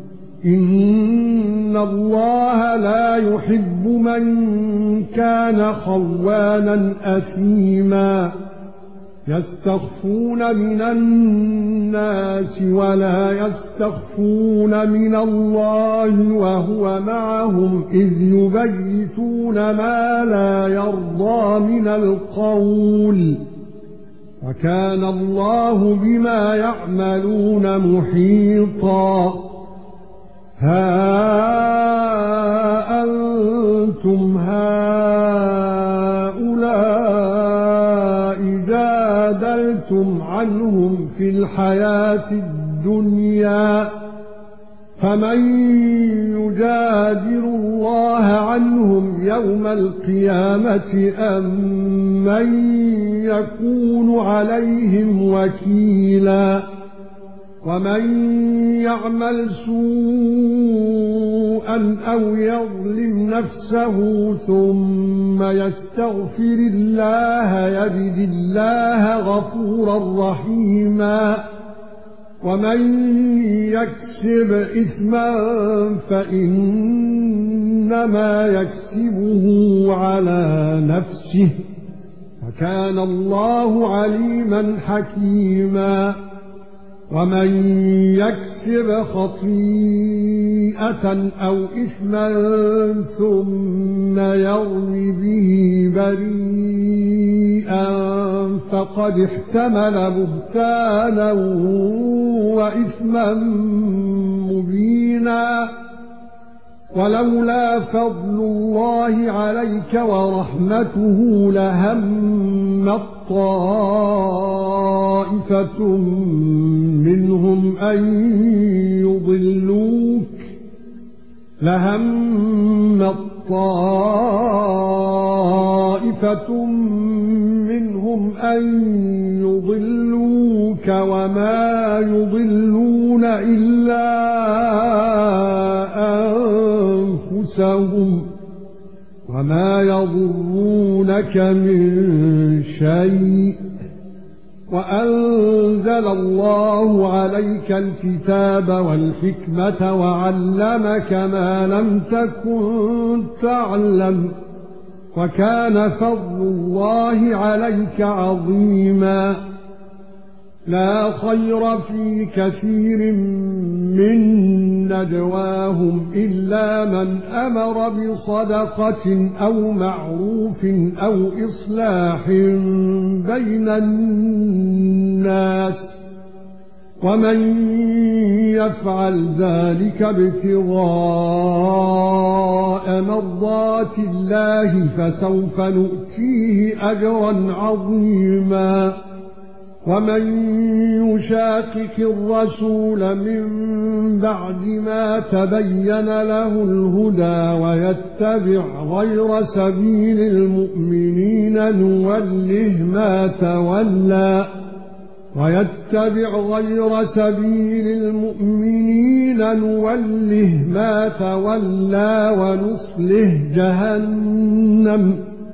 إن الله لا يحب من كان خوانا أثيما يستخفون من الناس ولا يستخفون من الله وهو معهم إذ يبيتون ما لا يرضى من القول وكان الله بما يعملون محيطا ها أنتم هؤلاء جادلتم عنهم في الحياة الدنيا فمن يجادل الله عنهم يوم القيامة أم من يكون عليهم وكيلا ومن يعمل سوءا أو يظلم نفسه ثم يستغفر الله يجد الله غفورا رحيما ومن يكسب إثما فإنما يكسبه على نفسه وكان الله عليما حكيما ومن يكسب خطيئة أو إثما ثم يرم به بريئا فقد احتمل بهتانا وإثما مبينا ولولا فضل الله عليك ورحمته لهم طائفة منهم أن يضلوك لهم طائفة منهم أن يضلوك وما يضلون إلا أنفسهم وما يضرونك من شيء وأنزل الله عليك الكتاب والحكمة وعلمك ما لم تكن تعلم وكان فضل الله عليك عظيما لا خير في كثير من نجواهم إلا من أمر بصدقة أو معروف أو إصلاح بين الناس ومن يفعل ذلك ابتغاء مرضات الله فسوف نؤتيه أجرا عظيما ومن يشاقق الرسول من بعد ما تبين له الهدى ويتبع غير سبيل المؤمنين نوله ما تولى ويتبع غير سبيل المؤمنين نوله ما تولى ونصله جهنم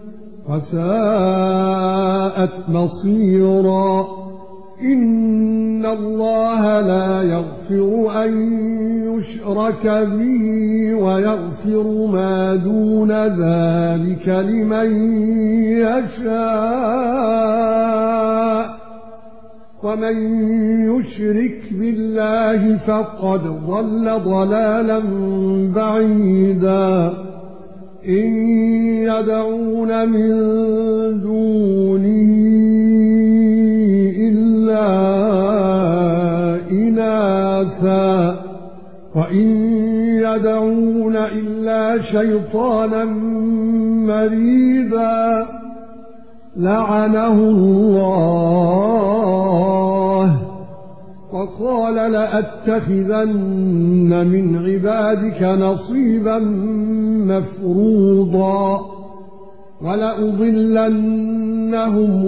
وساءت مصيرا إن الله لا يغفر أن يشرك به ويغفر ما دون ذلك لمن يشاء ومن يشرك بالله فقد ضل ضلالا بعيدا إن يدعون من دونه إلا إناثا وإن يدعون إلا شيطانا مريدا لعنه الله وقال لأتخذن من عبادك نصيبا مفروضا ولأضلنهم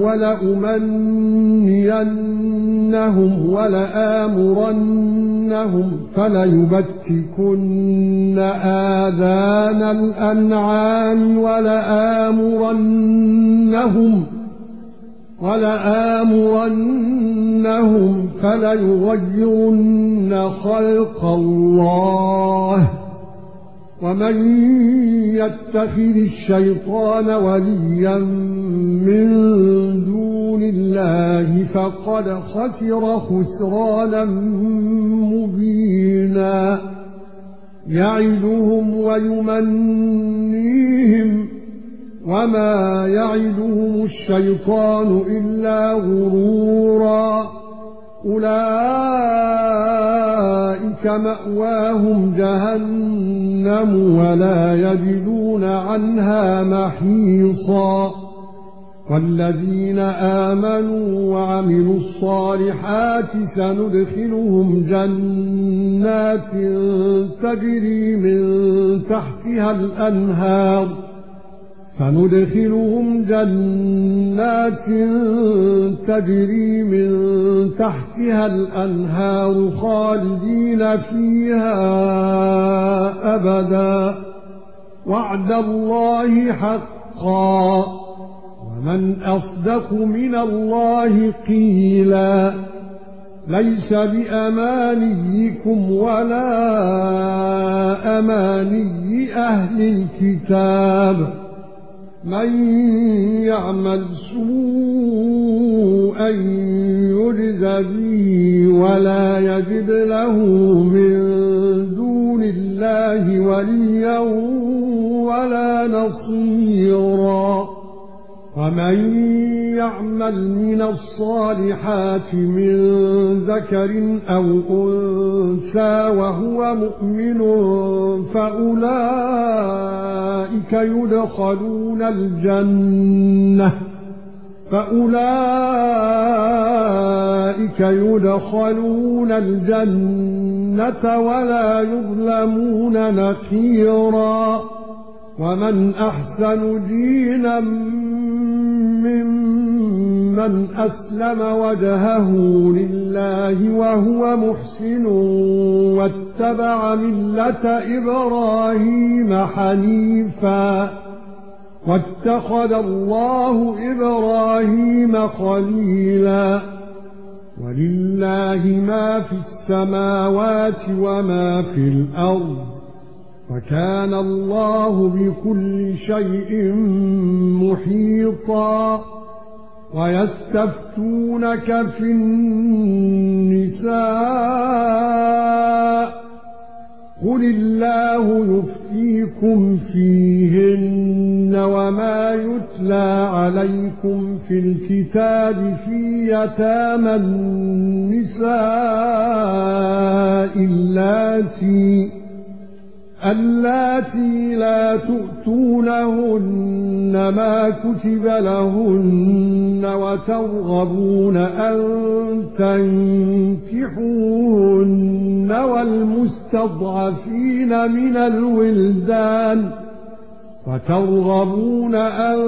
ولأمنينهم ولآمرنهم فليبتكن آذان الأنعام ولآمرنهم ولآمرنهم فليغيرن خلق الله ومن يتخذ الشيطان وليا من دون الله فقد خسر خسرانا مبينا يعدهم ويمنيهم وما يعدهم الشيطان إلا غرورا أولئك مأواهم جهنم ولا يجدون عنها محيصا والذين آمنوا وعملوا الصالحات سندخلهم جنات تجري من تحتها الأنهار سندخلهم جنات تجري من تحتها الأنهار خالدين فيها أبدا وعد الله حقا ومن أصدق من الله قيلا ليس بأمانيكم ولا أماني أهل الكتاب من يعمل سوءا يجز به ولا يجد له من دون الله وليا ولا نصيرا ومن يعمل من الصالحات من ذكر أو أنثى وهو مؤمن فأولئك يدخلون الجنة فأولئك يدخلون الجنة ولا يظلمون نقيرا ومن أحسن دينا ممن أسلم وجهه لله وهو محسن واتبع ملة إبراهيم حنيفا واتخذ الله إبراهيم خليلا ولله ما في السماوات وما في الأرض وكان الله بكل شيء محيطا ويستفتونك في النساء قل الله يفتيكم فيهن وما يتلى عليكم في الكتاب في يتامى النساء اللاتي اللاتي لا تؤتونهن ما كتب لهن وترغبون أن تنكحوهن والمستضعفين من الولدان وترغبون أن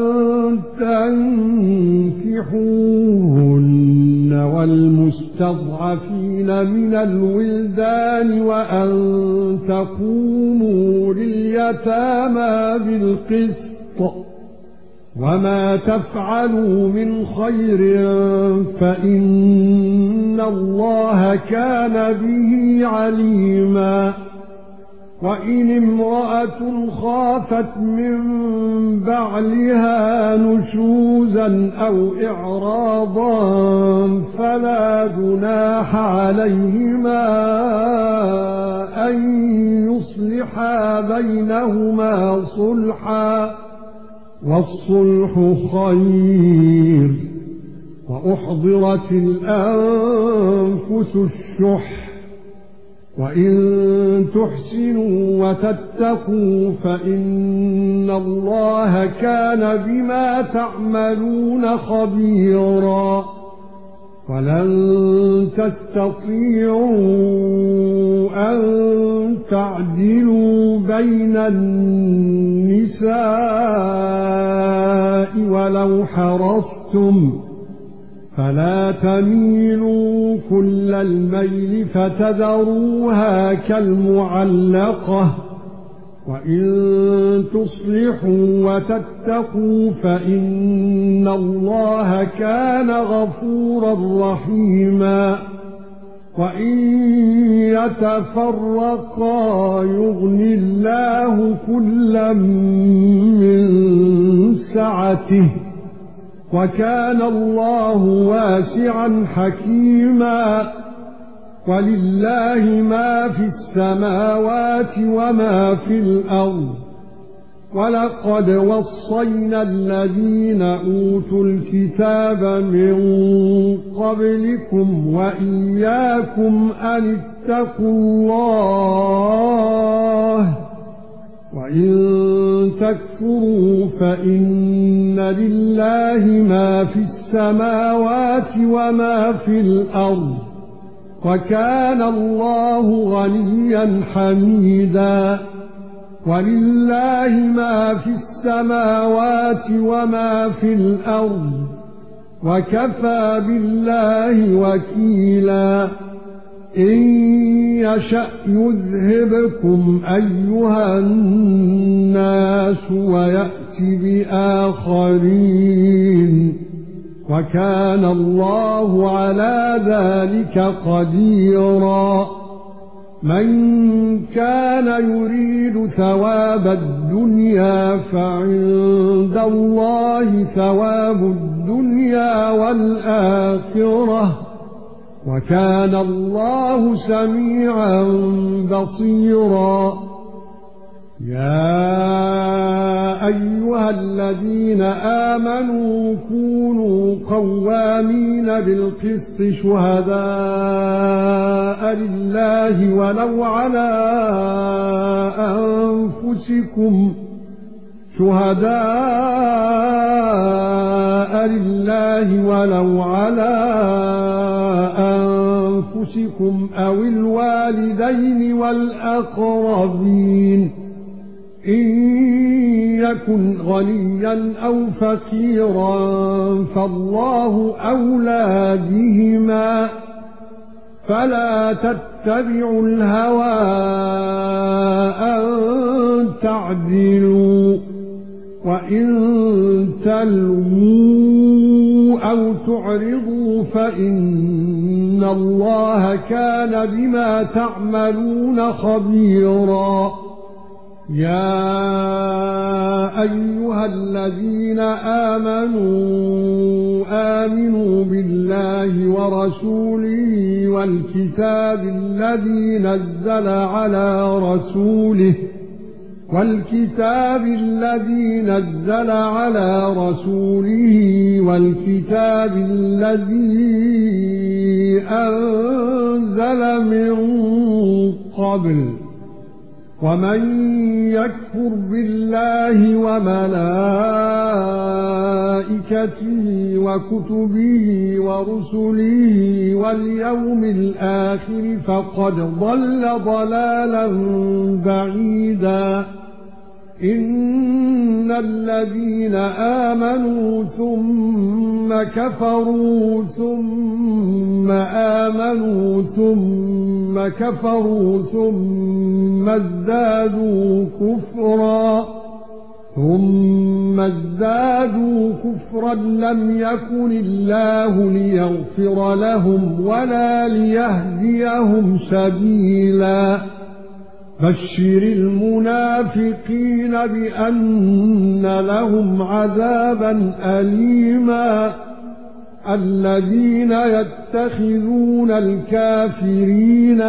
تنكحوهن والمستضعفين من الولدان وأن تقوموا لليتامى بالقسط وما تفعلوا من خير فإن الله كان به عليما وإن امرأة خافت من بعلها نشوزا أو إعراضا فلا جناح عليهما أن يصلحا بينهما صلحا والصلح خير وأحضرت الأنفس الشح وإن تحسنوا وتتقوا فإن الله كان بما تعملون خبيرا ولن تستطيعوا أن تعدلوا بين النساء ولو حرصتم فلا تميلوا كل الميل فتذروها كالمعلقة وإن تصلحوا وتتقوا فإن الله كان غفورا رحيما وإن يتفرقا يغن الله كلا من سعته وكان الله واسعا حكيما ولله ما في السماوات وما في الأرض ولقد وصينا الذين أوتوا الكتاب من قبلكم وإياكم أن اتقوا الله وإن تكفروا فإن لله ما في السماوات وما في الأرض وكان الله غنيا حميدا ولله ما في السماوات وما في الأرض وكفى بالله وكيلا إن يشأ يذهبكم أيها الناس ويأتي بآخرين وكان الله على ذلك قديرا من كان يريد ثواب الدنيا فعند الله ثواب الدنيا والآخرة وكان الله سميعا بصيرا يا أيها الذين آمنوا كونوا قوامين بالقسط شهداء لله ولو على أنفسكم شهداء لله ولو على أنفسكم أو الوالدين والأقربين إن يكن غنيا أو فقيرا فالله أولى بهما فلا تتبعوا الهوى أن تعدلوا وإن تلووا أو تعرضوا فإن الله كان بما تعملون خبيرا يا أيها الذين آمنوا آمنوا بالله ورسوله والكتاب الذي نزل على رسوله والكتاب الذي نزل على رسوله والكتاب الذي أنزل من قبل ومن يكفر بالله وملائكته وكتبه ورسله واليوم الآخر فقد ضل ضلالا بعيدا إن الذين آمنوا ثم كفروا ثم آمنوا ثم كفروا ثم ازدادوا كفرا ثم ازدادوا كفرا لم يكن الله ليغفر لهم ولا ليهديهم سبيلا بشر المنافقين بأن لهم عذابا أليما الذين يتخذون الكافرين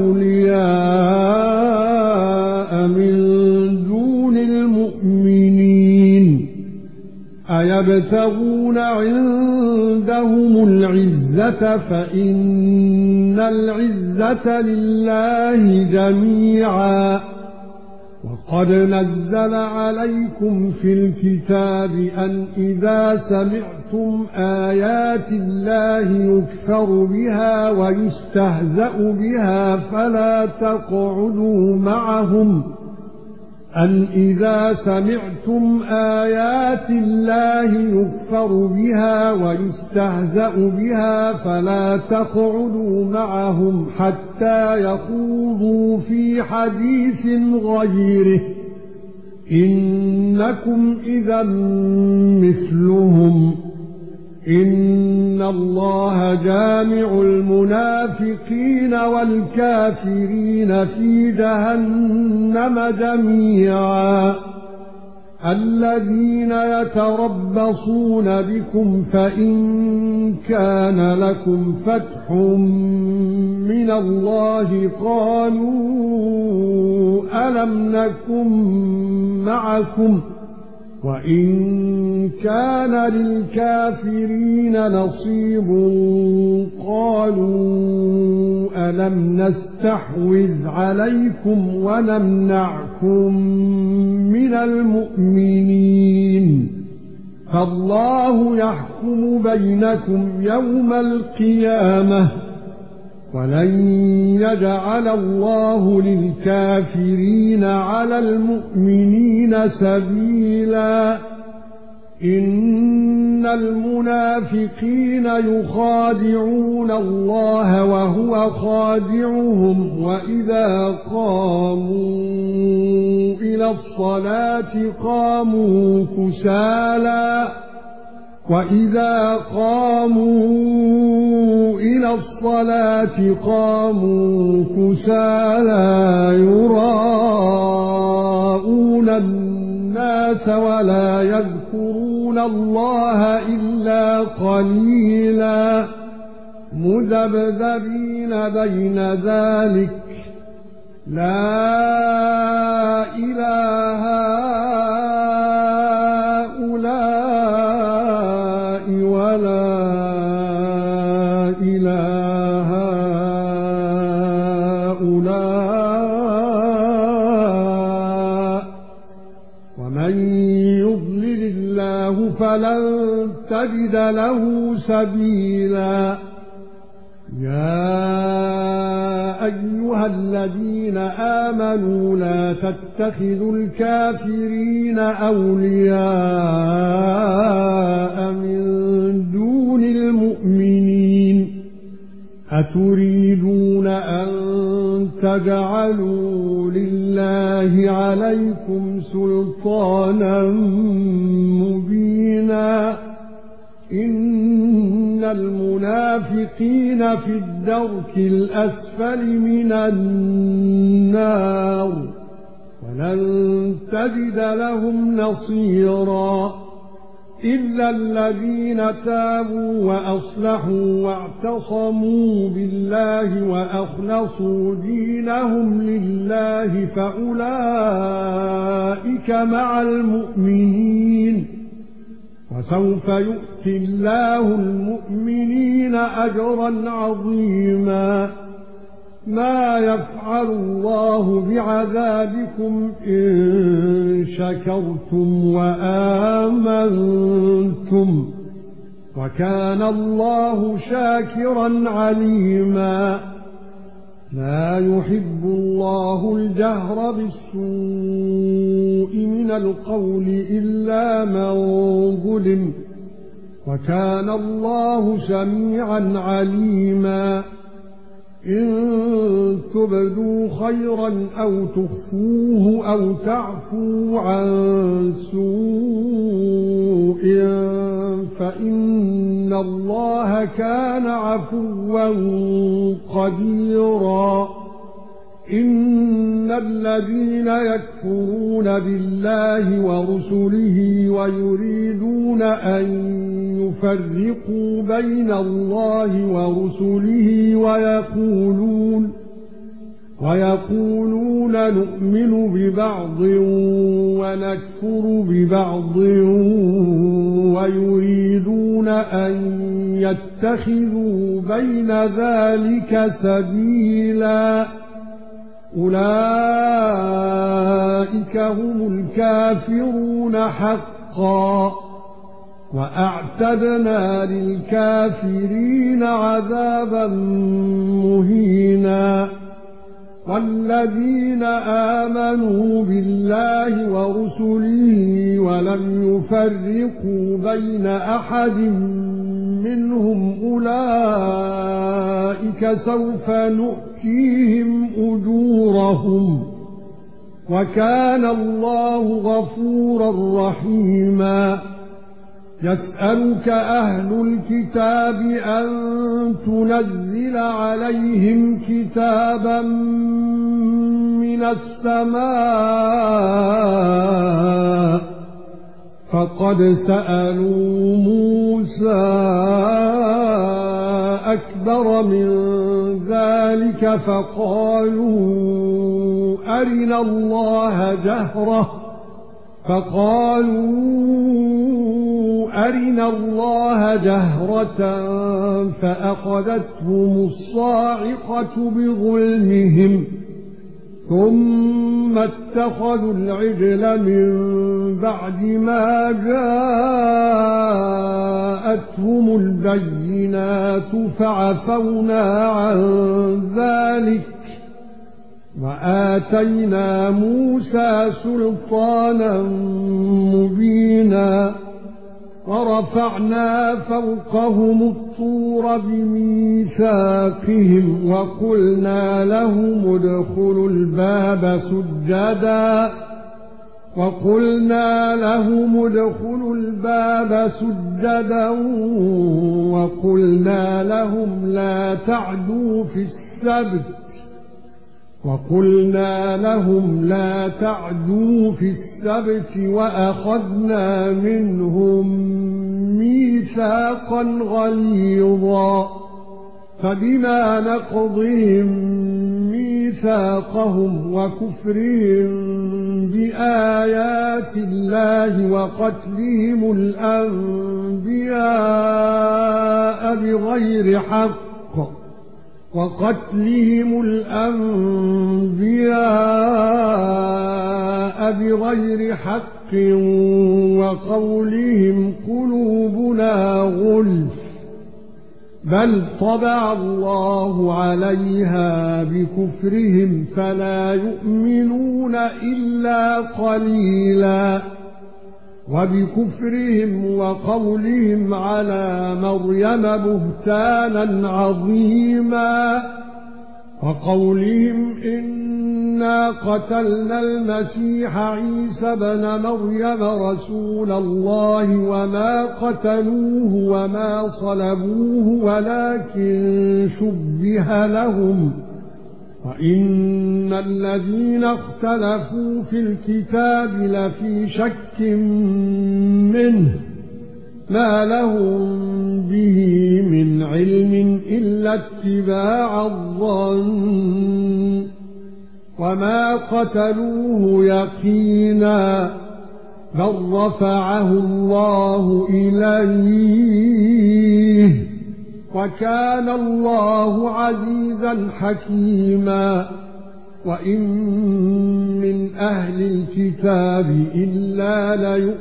أولياء من دون المؤمنين أيبتغون عندهم العزة فإن العزة لله جميعا وقد نزل عليكم في الكتاب أن إذا سمعتم آيات الله يكفر بها ويستهزأ بها فلا تقعدوا معهم أن إذا سمعتم آيات الله يكفر بها ويستهزأ بها فلا تقعدوا معهم حتى يخوضوا في حديث غيره إنكم إذا مثلهم إن الله جامع المنافقين والكافرين في جهنم جميعا الذين يتربصون بكم فإن كان لكم فتح من الله قالوا ألم نكن معكم وإن كان للكافرين نصيب قالوا ألم نستحوذ عليكم ونمنعكم من المؤمنين فالله يحكم بينكم يوم القيامة ولن يجعل الله للكافرين على المؤمنين سبيلا إن المنافقين يخادعون الله وهو خادعهم وإذا قاموا إلى الصلاة قاموا كسالى وإذا قاموا إلى الصلاة قاموا كسالى يراءون الناس ولا يذكرون الله إلا قليلا مذبذبين بين ذلك لا إله هؤلاء ولا إله هؤلاء ومن يضلل الله فلن تجد له سبيلا يا أيها الذين آمنوا لا تتخذوا الكافرين أولياء من دون المؤمنين أتريدون أن تجعلوا لله عليكم سلطانا مبينا إن المنافقين في الدرك الأسفل من النار ولن تجد لهم نصيرا إلا الذين تابوا وأصلحوا واعتصموا بالله وأخلصوا دينهم لله فأولئك مع المؤمنين وسوف يؤتي الله المؤمنين أجرا عظيما ما يفعل الله بعذابكم إن شكرتم وآمنتم وكان الله شاكرا عليما لا يحب الله الجهر بالسوء من القول إلا من ظلم وكان الله سميعا عليما إن تبدوا خيرا أو تخفوه أو تعفوا عن سوء فإن الله كان عفوا قديرا إن الذين يكفرون بالله ورسله ويريدون أن يفرقوا بين الله ورسله ويقولون ويقولون نؤمن ببعض ونكفر ببعض ويريدون أن يتخذوا بين ذلك سبيلا أولئك هم الكافرون حقا وأعتدنا للكافرين عذابا مهينا والذين آمنوا بالله ورسله ولم يفرقوا بين أحد منهم أولئك سوف نؤتيهم أجورهم وكان الله غفورا رحيما يسألك أهل الكتاب أن تنزل عليهم كتابا من السماء فقد سألوا موسى أكبر من ذلك فقالوا أرنا الله جهرة فقالوا أرنا الله جهرة فأخذتهم الصاعقة بظلمهم ثم اتخذوا العجل من بعد ما جاءتهم البينات فعفونا عن ذلك وآتينا موسى سلطانا مبينا ورفعنا فوقهم الطور بميثاقهم وقلنا لهم ادخلوا الباب سجدا وقلنا لهم ادخلوا الباب سجدا وقلنا لهم لا تعدوا في السبت وقلنا لهم لا تعدوا في السبت وأخذنا منهم ميثاقا غليظا فبما نقضهم ميثاقهم وكفرهم بآيات الله وقتلهم الأنبياء بغير حق وقتلهم الأنبياء بغير حق وقولهم قلوبنا غلف بل طبع الله عليها بكفرهم فلا يؤمنون إلا قليلا وبكفرهم وقولهم على مريم بهتانا عظيما وقولهم إنا قتلنا المسيح عيسى بن مريم رسول الله وما قتلوه وما صلبوه ولكن شبه لهم وإن الذين اختلفوا في الكتاب لفي شك منه ما لهم به من علم إلا اتباع الظن وما قتلوه يقينا بل رفعه الله إليه وكان الله عزيزا حكيما وإن من أهل الكتاب إلا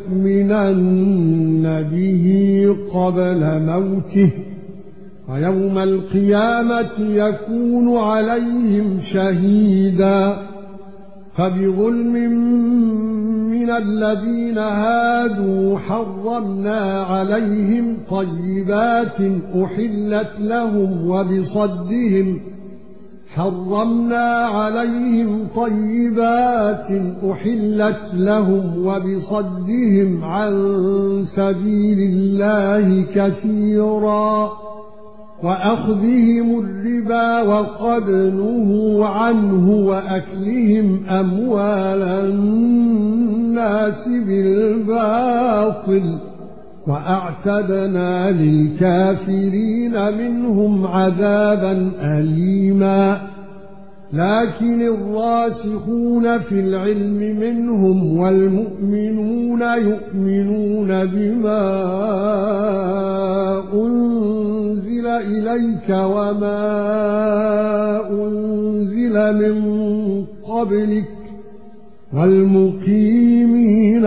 ليؤمنن به قبل موته ويوم القيامة يكون عليهم شهيدا فبظلم من الذين هادوا حرمنا عليهم طيبات أحلت لهم وبصدهم حرمنا عليهم طيبات أحلت لهم وبصدهم عن سبيل الله كثيرا وأخذهم الربا وقد نهوا عنه وأكلهم أموال الناس بالباطل وأعتدنا للكافرين منهم عذابا أليما لكن الراسخون في العلم منهم والمؤمنون يؤمنون بما أنزل إليك وما أنزل من قبلك والمقيمين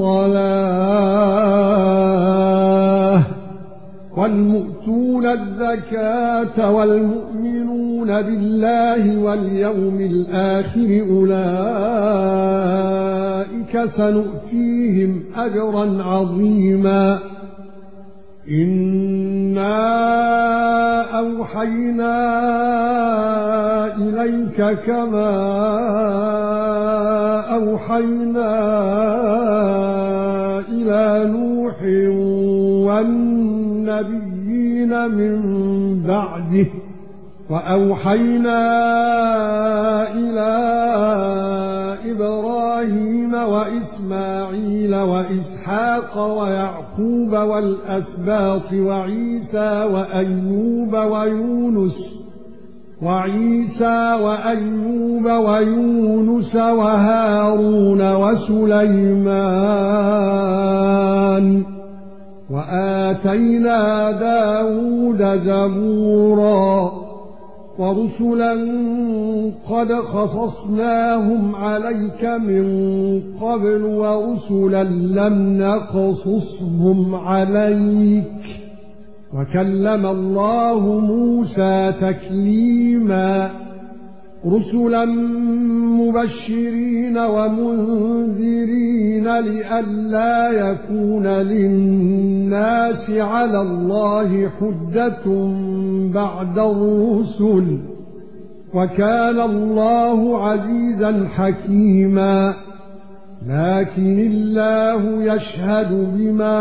الصلاة والمؤتون الزكاة والمؤمنون بالله واليوم الآخر أولئك سنؤتيهم أجرا عظيما إنا أوحينا إليك كما أوحينا إلى نوح والنبيين من بعده وأوحينا إلى إبراهيم وإسماعيل وإسحاق ويعقوب والأسباط وعيسى وأيوب ويونس وعيسى وأيوب ويونس وهارون وسليمان وآتينا داود زبورا ورسلا قد خصصناهم عليك من قبل ورسلا لم نقصصهم عليك وكلم الله موسى تكليما رسلا مبشرين ومنذرين لئلا يكون للناس على الله حجة بعد الرسل وكان الله عزيزا حكيما لكن الله يشهد بما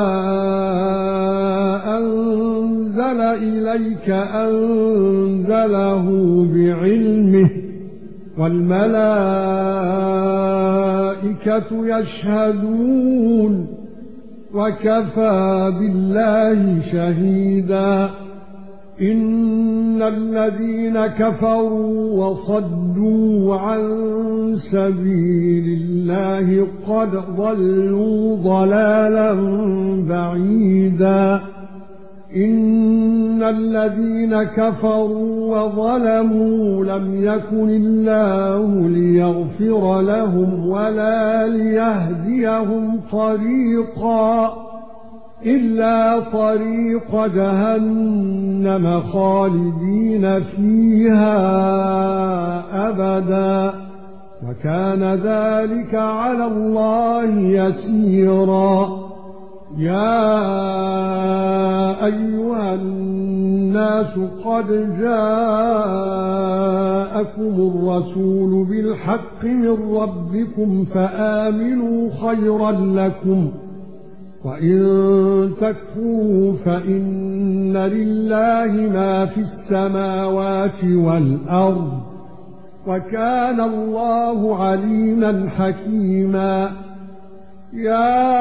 أنزل إليك أنزله بعلمه والملائكة يشهدون وكفى بالله شهيدا إن الذين كفروا وصدوا عن سبيل الله قد ضلوا ضلالا بعيدا إن الذين كفروا وظلموا لم يكن الله ليغفر لهم ولا ليهديهم طريقا إلا طريق جهنم خالدين فيها أبدا وكان ذلك على الله يسيرا يا أيها الناس قد جاءكم الرسول بالحق من ربكم فآمنوا خيرا لكم وإن تكفروا فإن لله ما في السماوات والأرض وكان الله عليما حكيما يا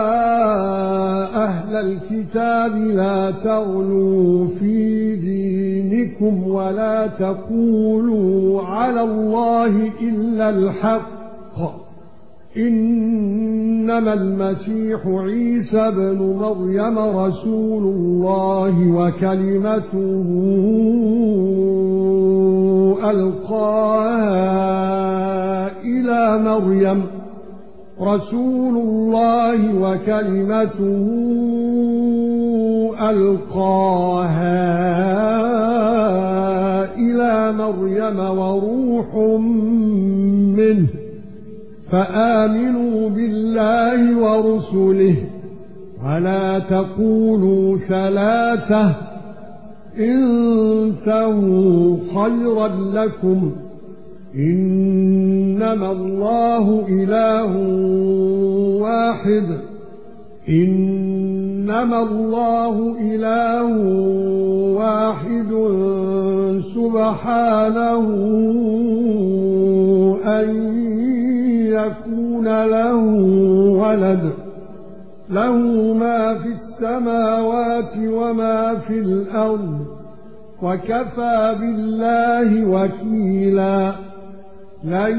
أهل الكتاب لا تغلوا في دينكم ولا تقولوا على الله إلا الحق إنما المسيح عيسى بن مريم رسول الله وكلمته ألقاها إلى مريم رسول الله وكلمته ألقاها إلى مريم وروح منه فآمنوا بالله ورسله ولا تقولوا ثلاثة انتهوا خيرا لكم إنما الله إله واحد إنما الله إله واحد سبحانه أن يكون له ولد له ما في السماوات وما في الأرض وكفى بالله وكيلا لن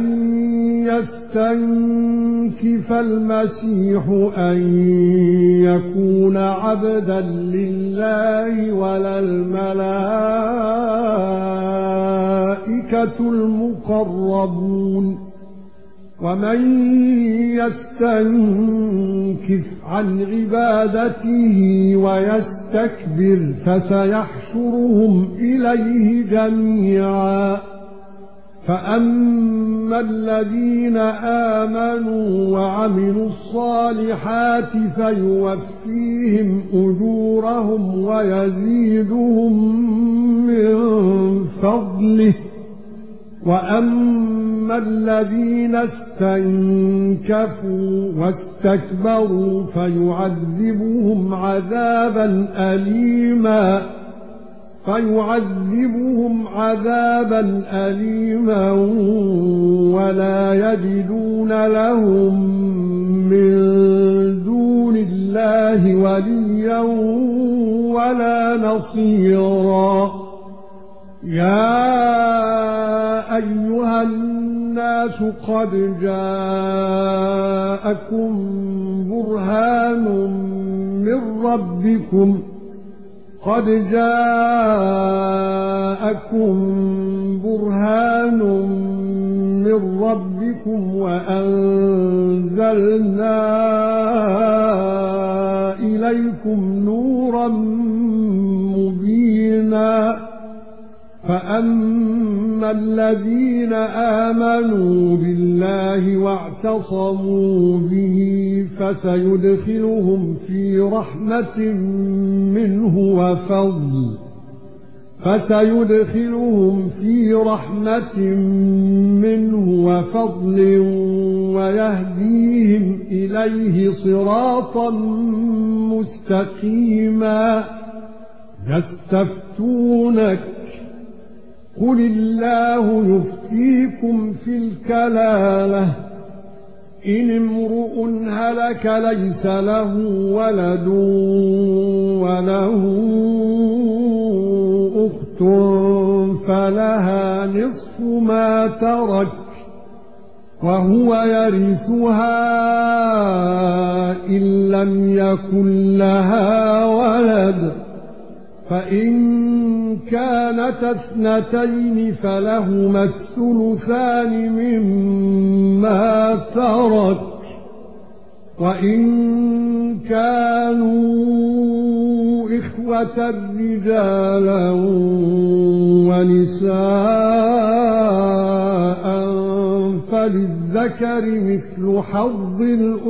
يستنكف المسيح أن يكون عبدا لله ولا الملائكة المقربون ومن يستنكف عن عبادته ويستكبر فسيحشرهم إليه جميعا فأما الذين آمنوا وعملوا الصالحات فيوفيهم أجورهم ويزيدهم من فضله وأما الذين استنكفوا واستكبروا فيعذبهم عذابا أليما فيعذبهم عذابا أليما ولا يجدون لهم من دون الله وليا ولا نصيرا يا أيها الناس قد جاءكم برهان من ربكم قد جاءكم برهان من ربكم وأنزلنا إليكم نورا مبينا فأما الذين آمنوا بالله واعتصموا به فسيدخلهم في رحمة منه وفضل فسيدخلهم في رحمة منه وفضل ويهديهم إليه صراطا مستقيما يستفتونك قل الله يفتيكم في الكلالة إن امرؤ هلك ليس له ولد وله أخت فلها نصف ما ترك وهو يرثها إن لم يكن لها ولد فإن كانت اثنتين فلهما الثلثان مما ترك وإن كانوا إخوة رجالا ونساء فللذكر مثل حظ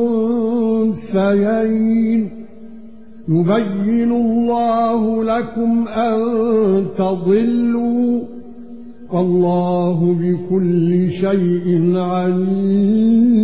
الأنثيين يبين الله لكم أن تضلوا والله بكل شيء عليم.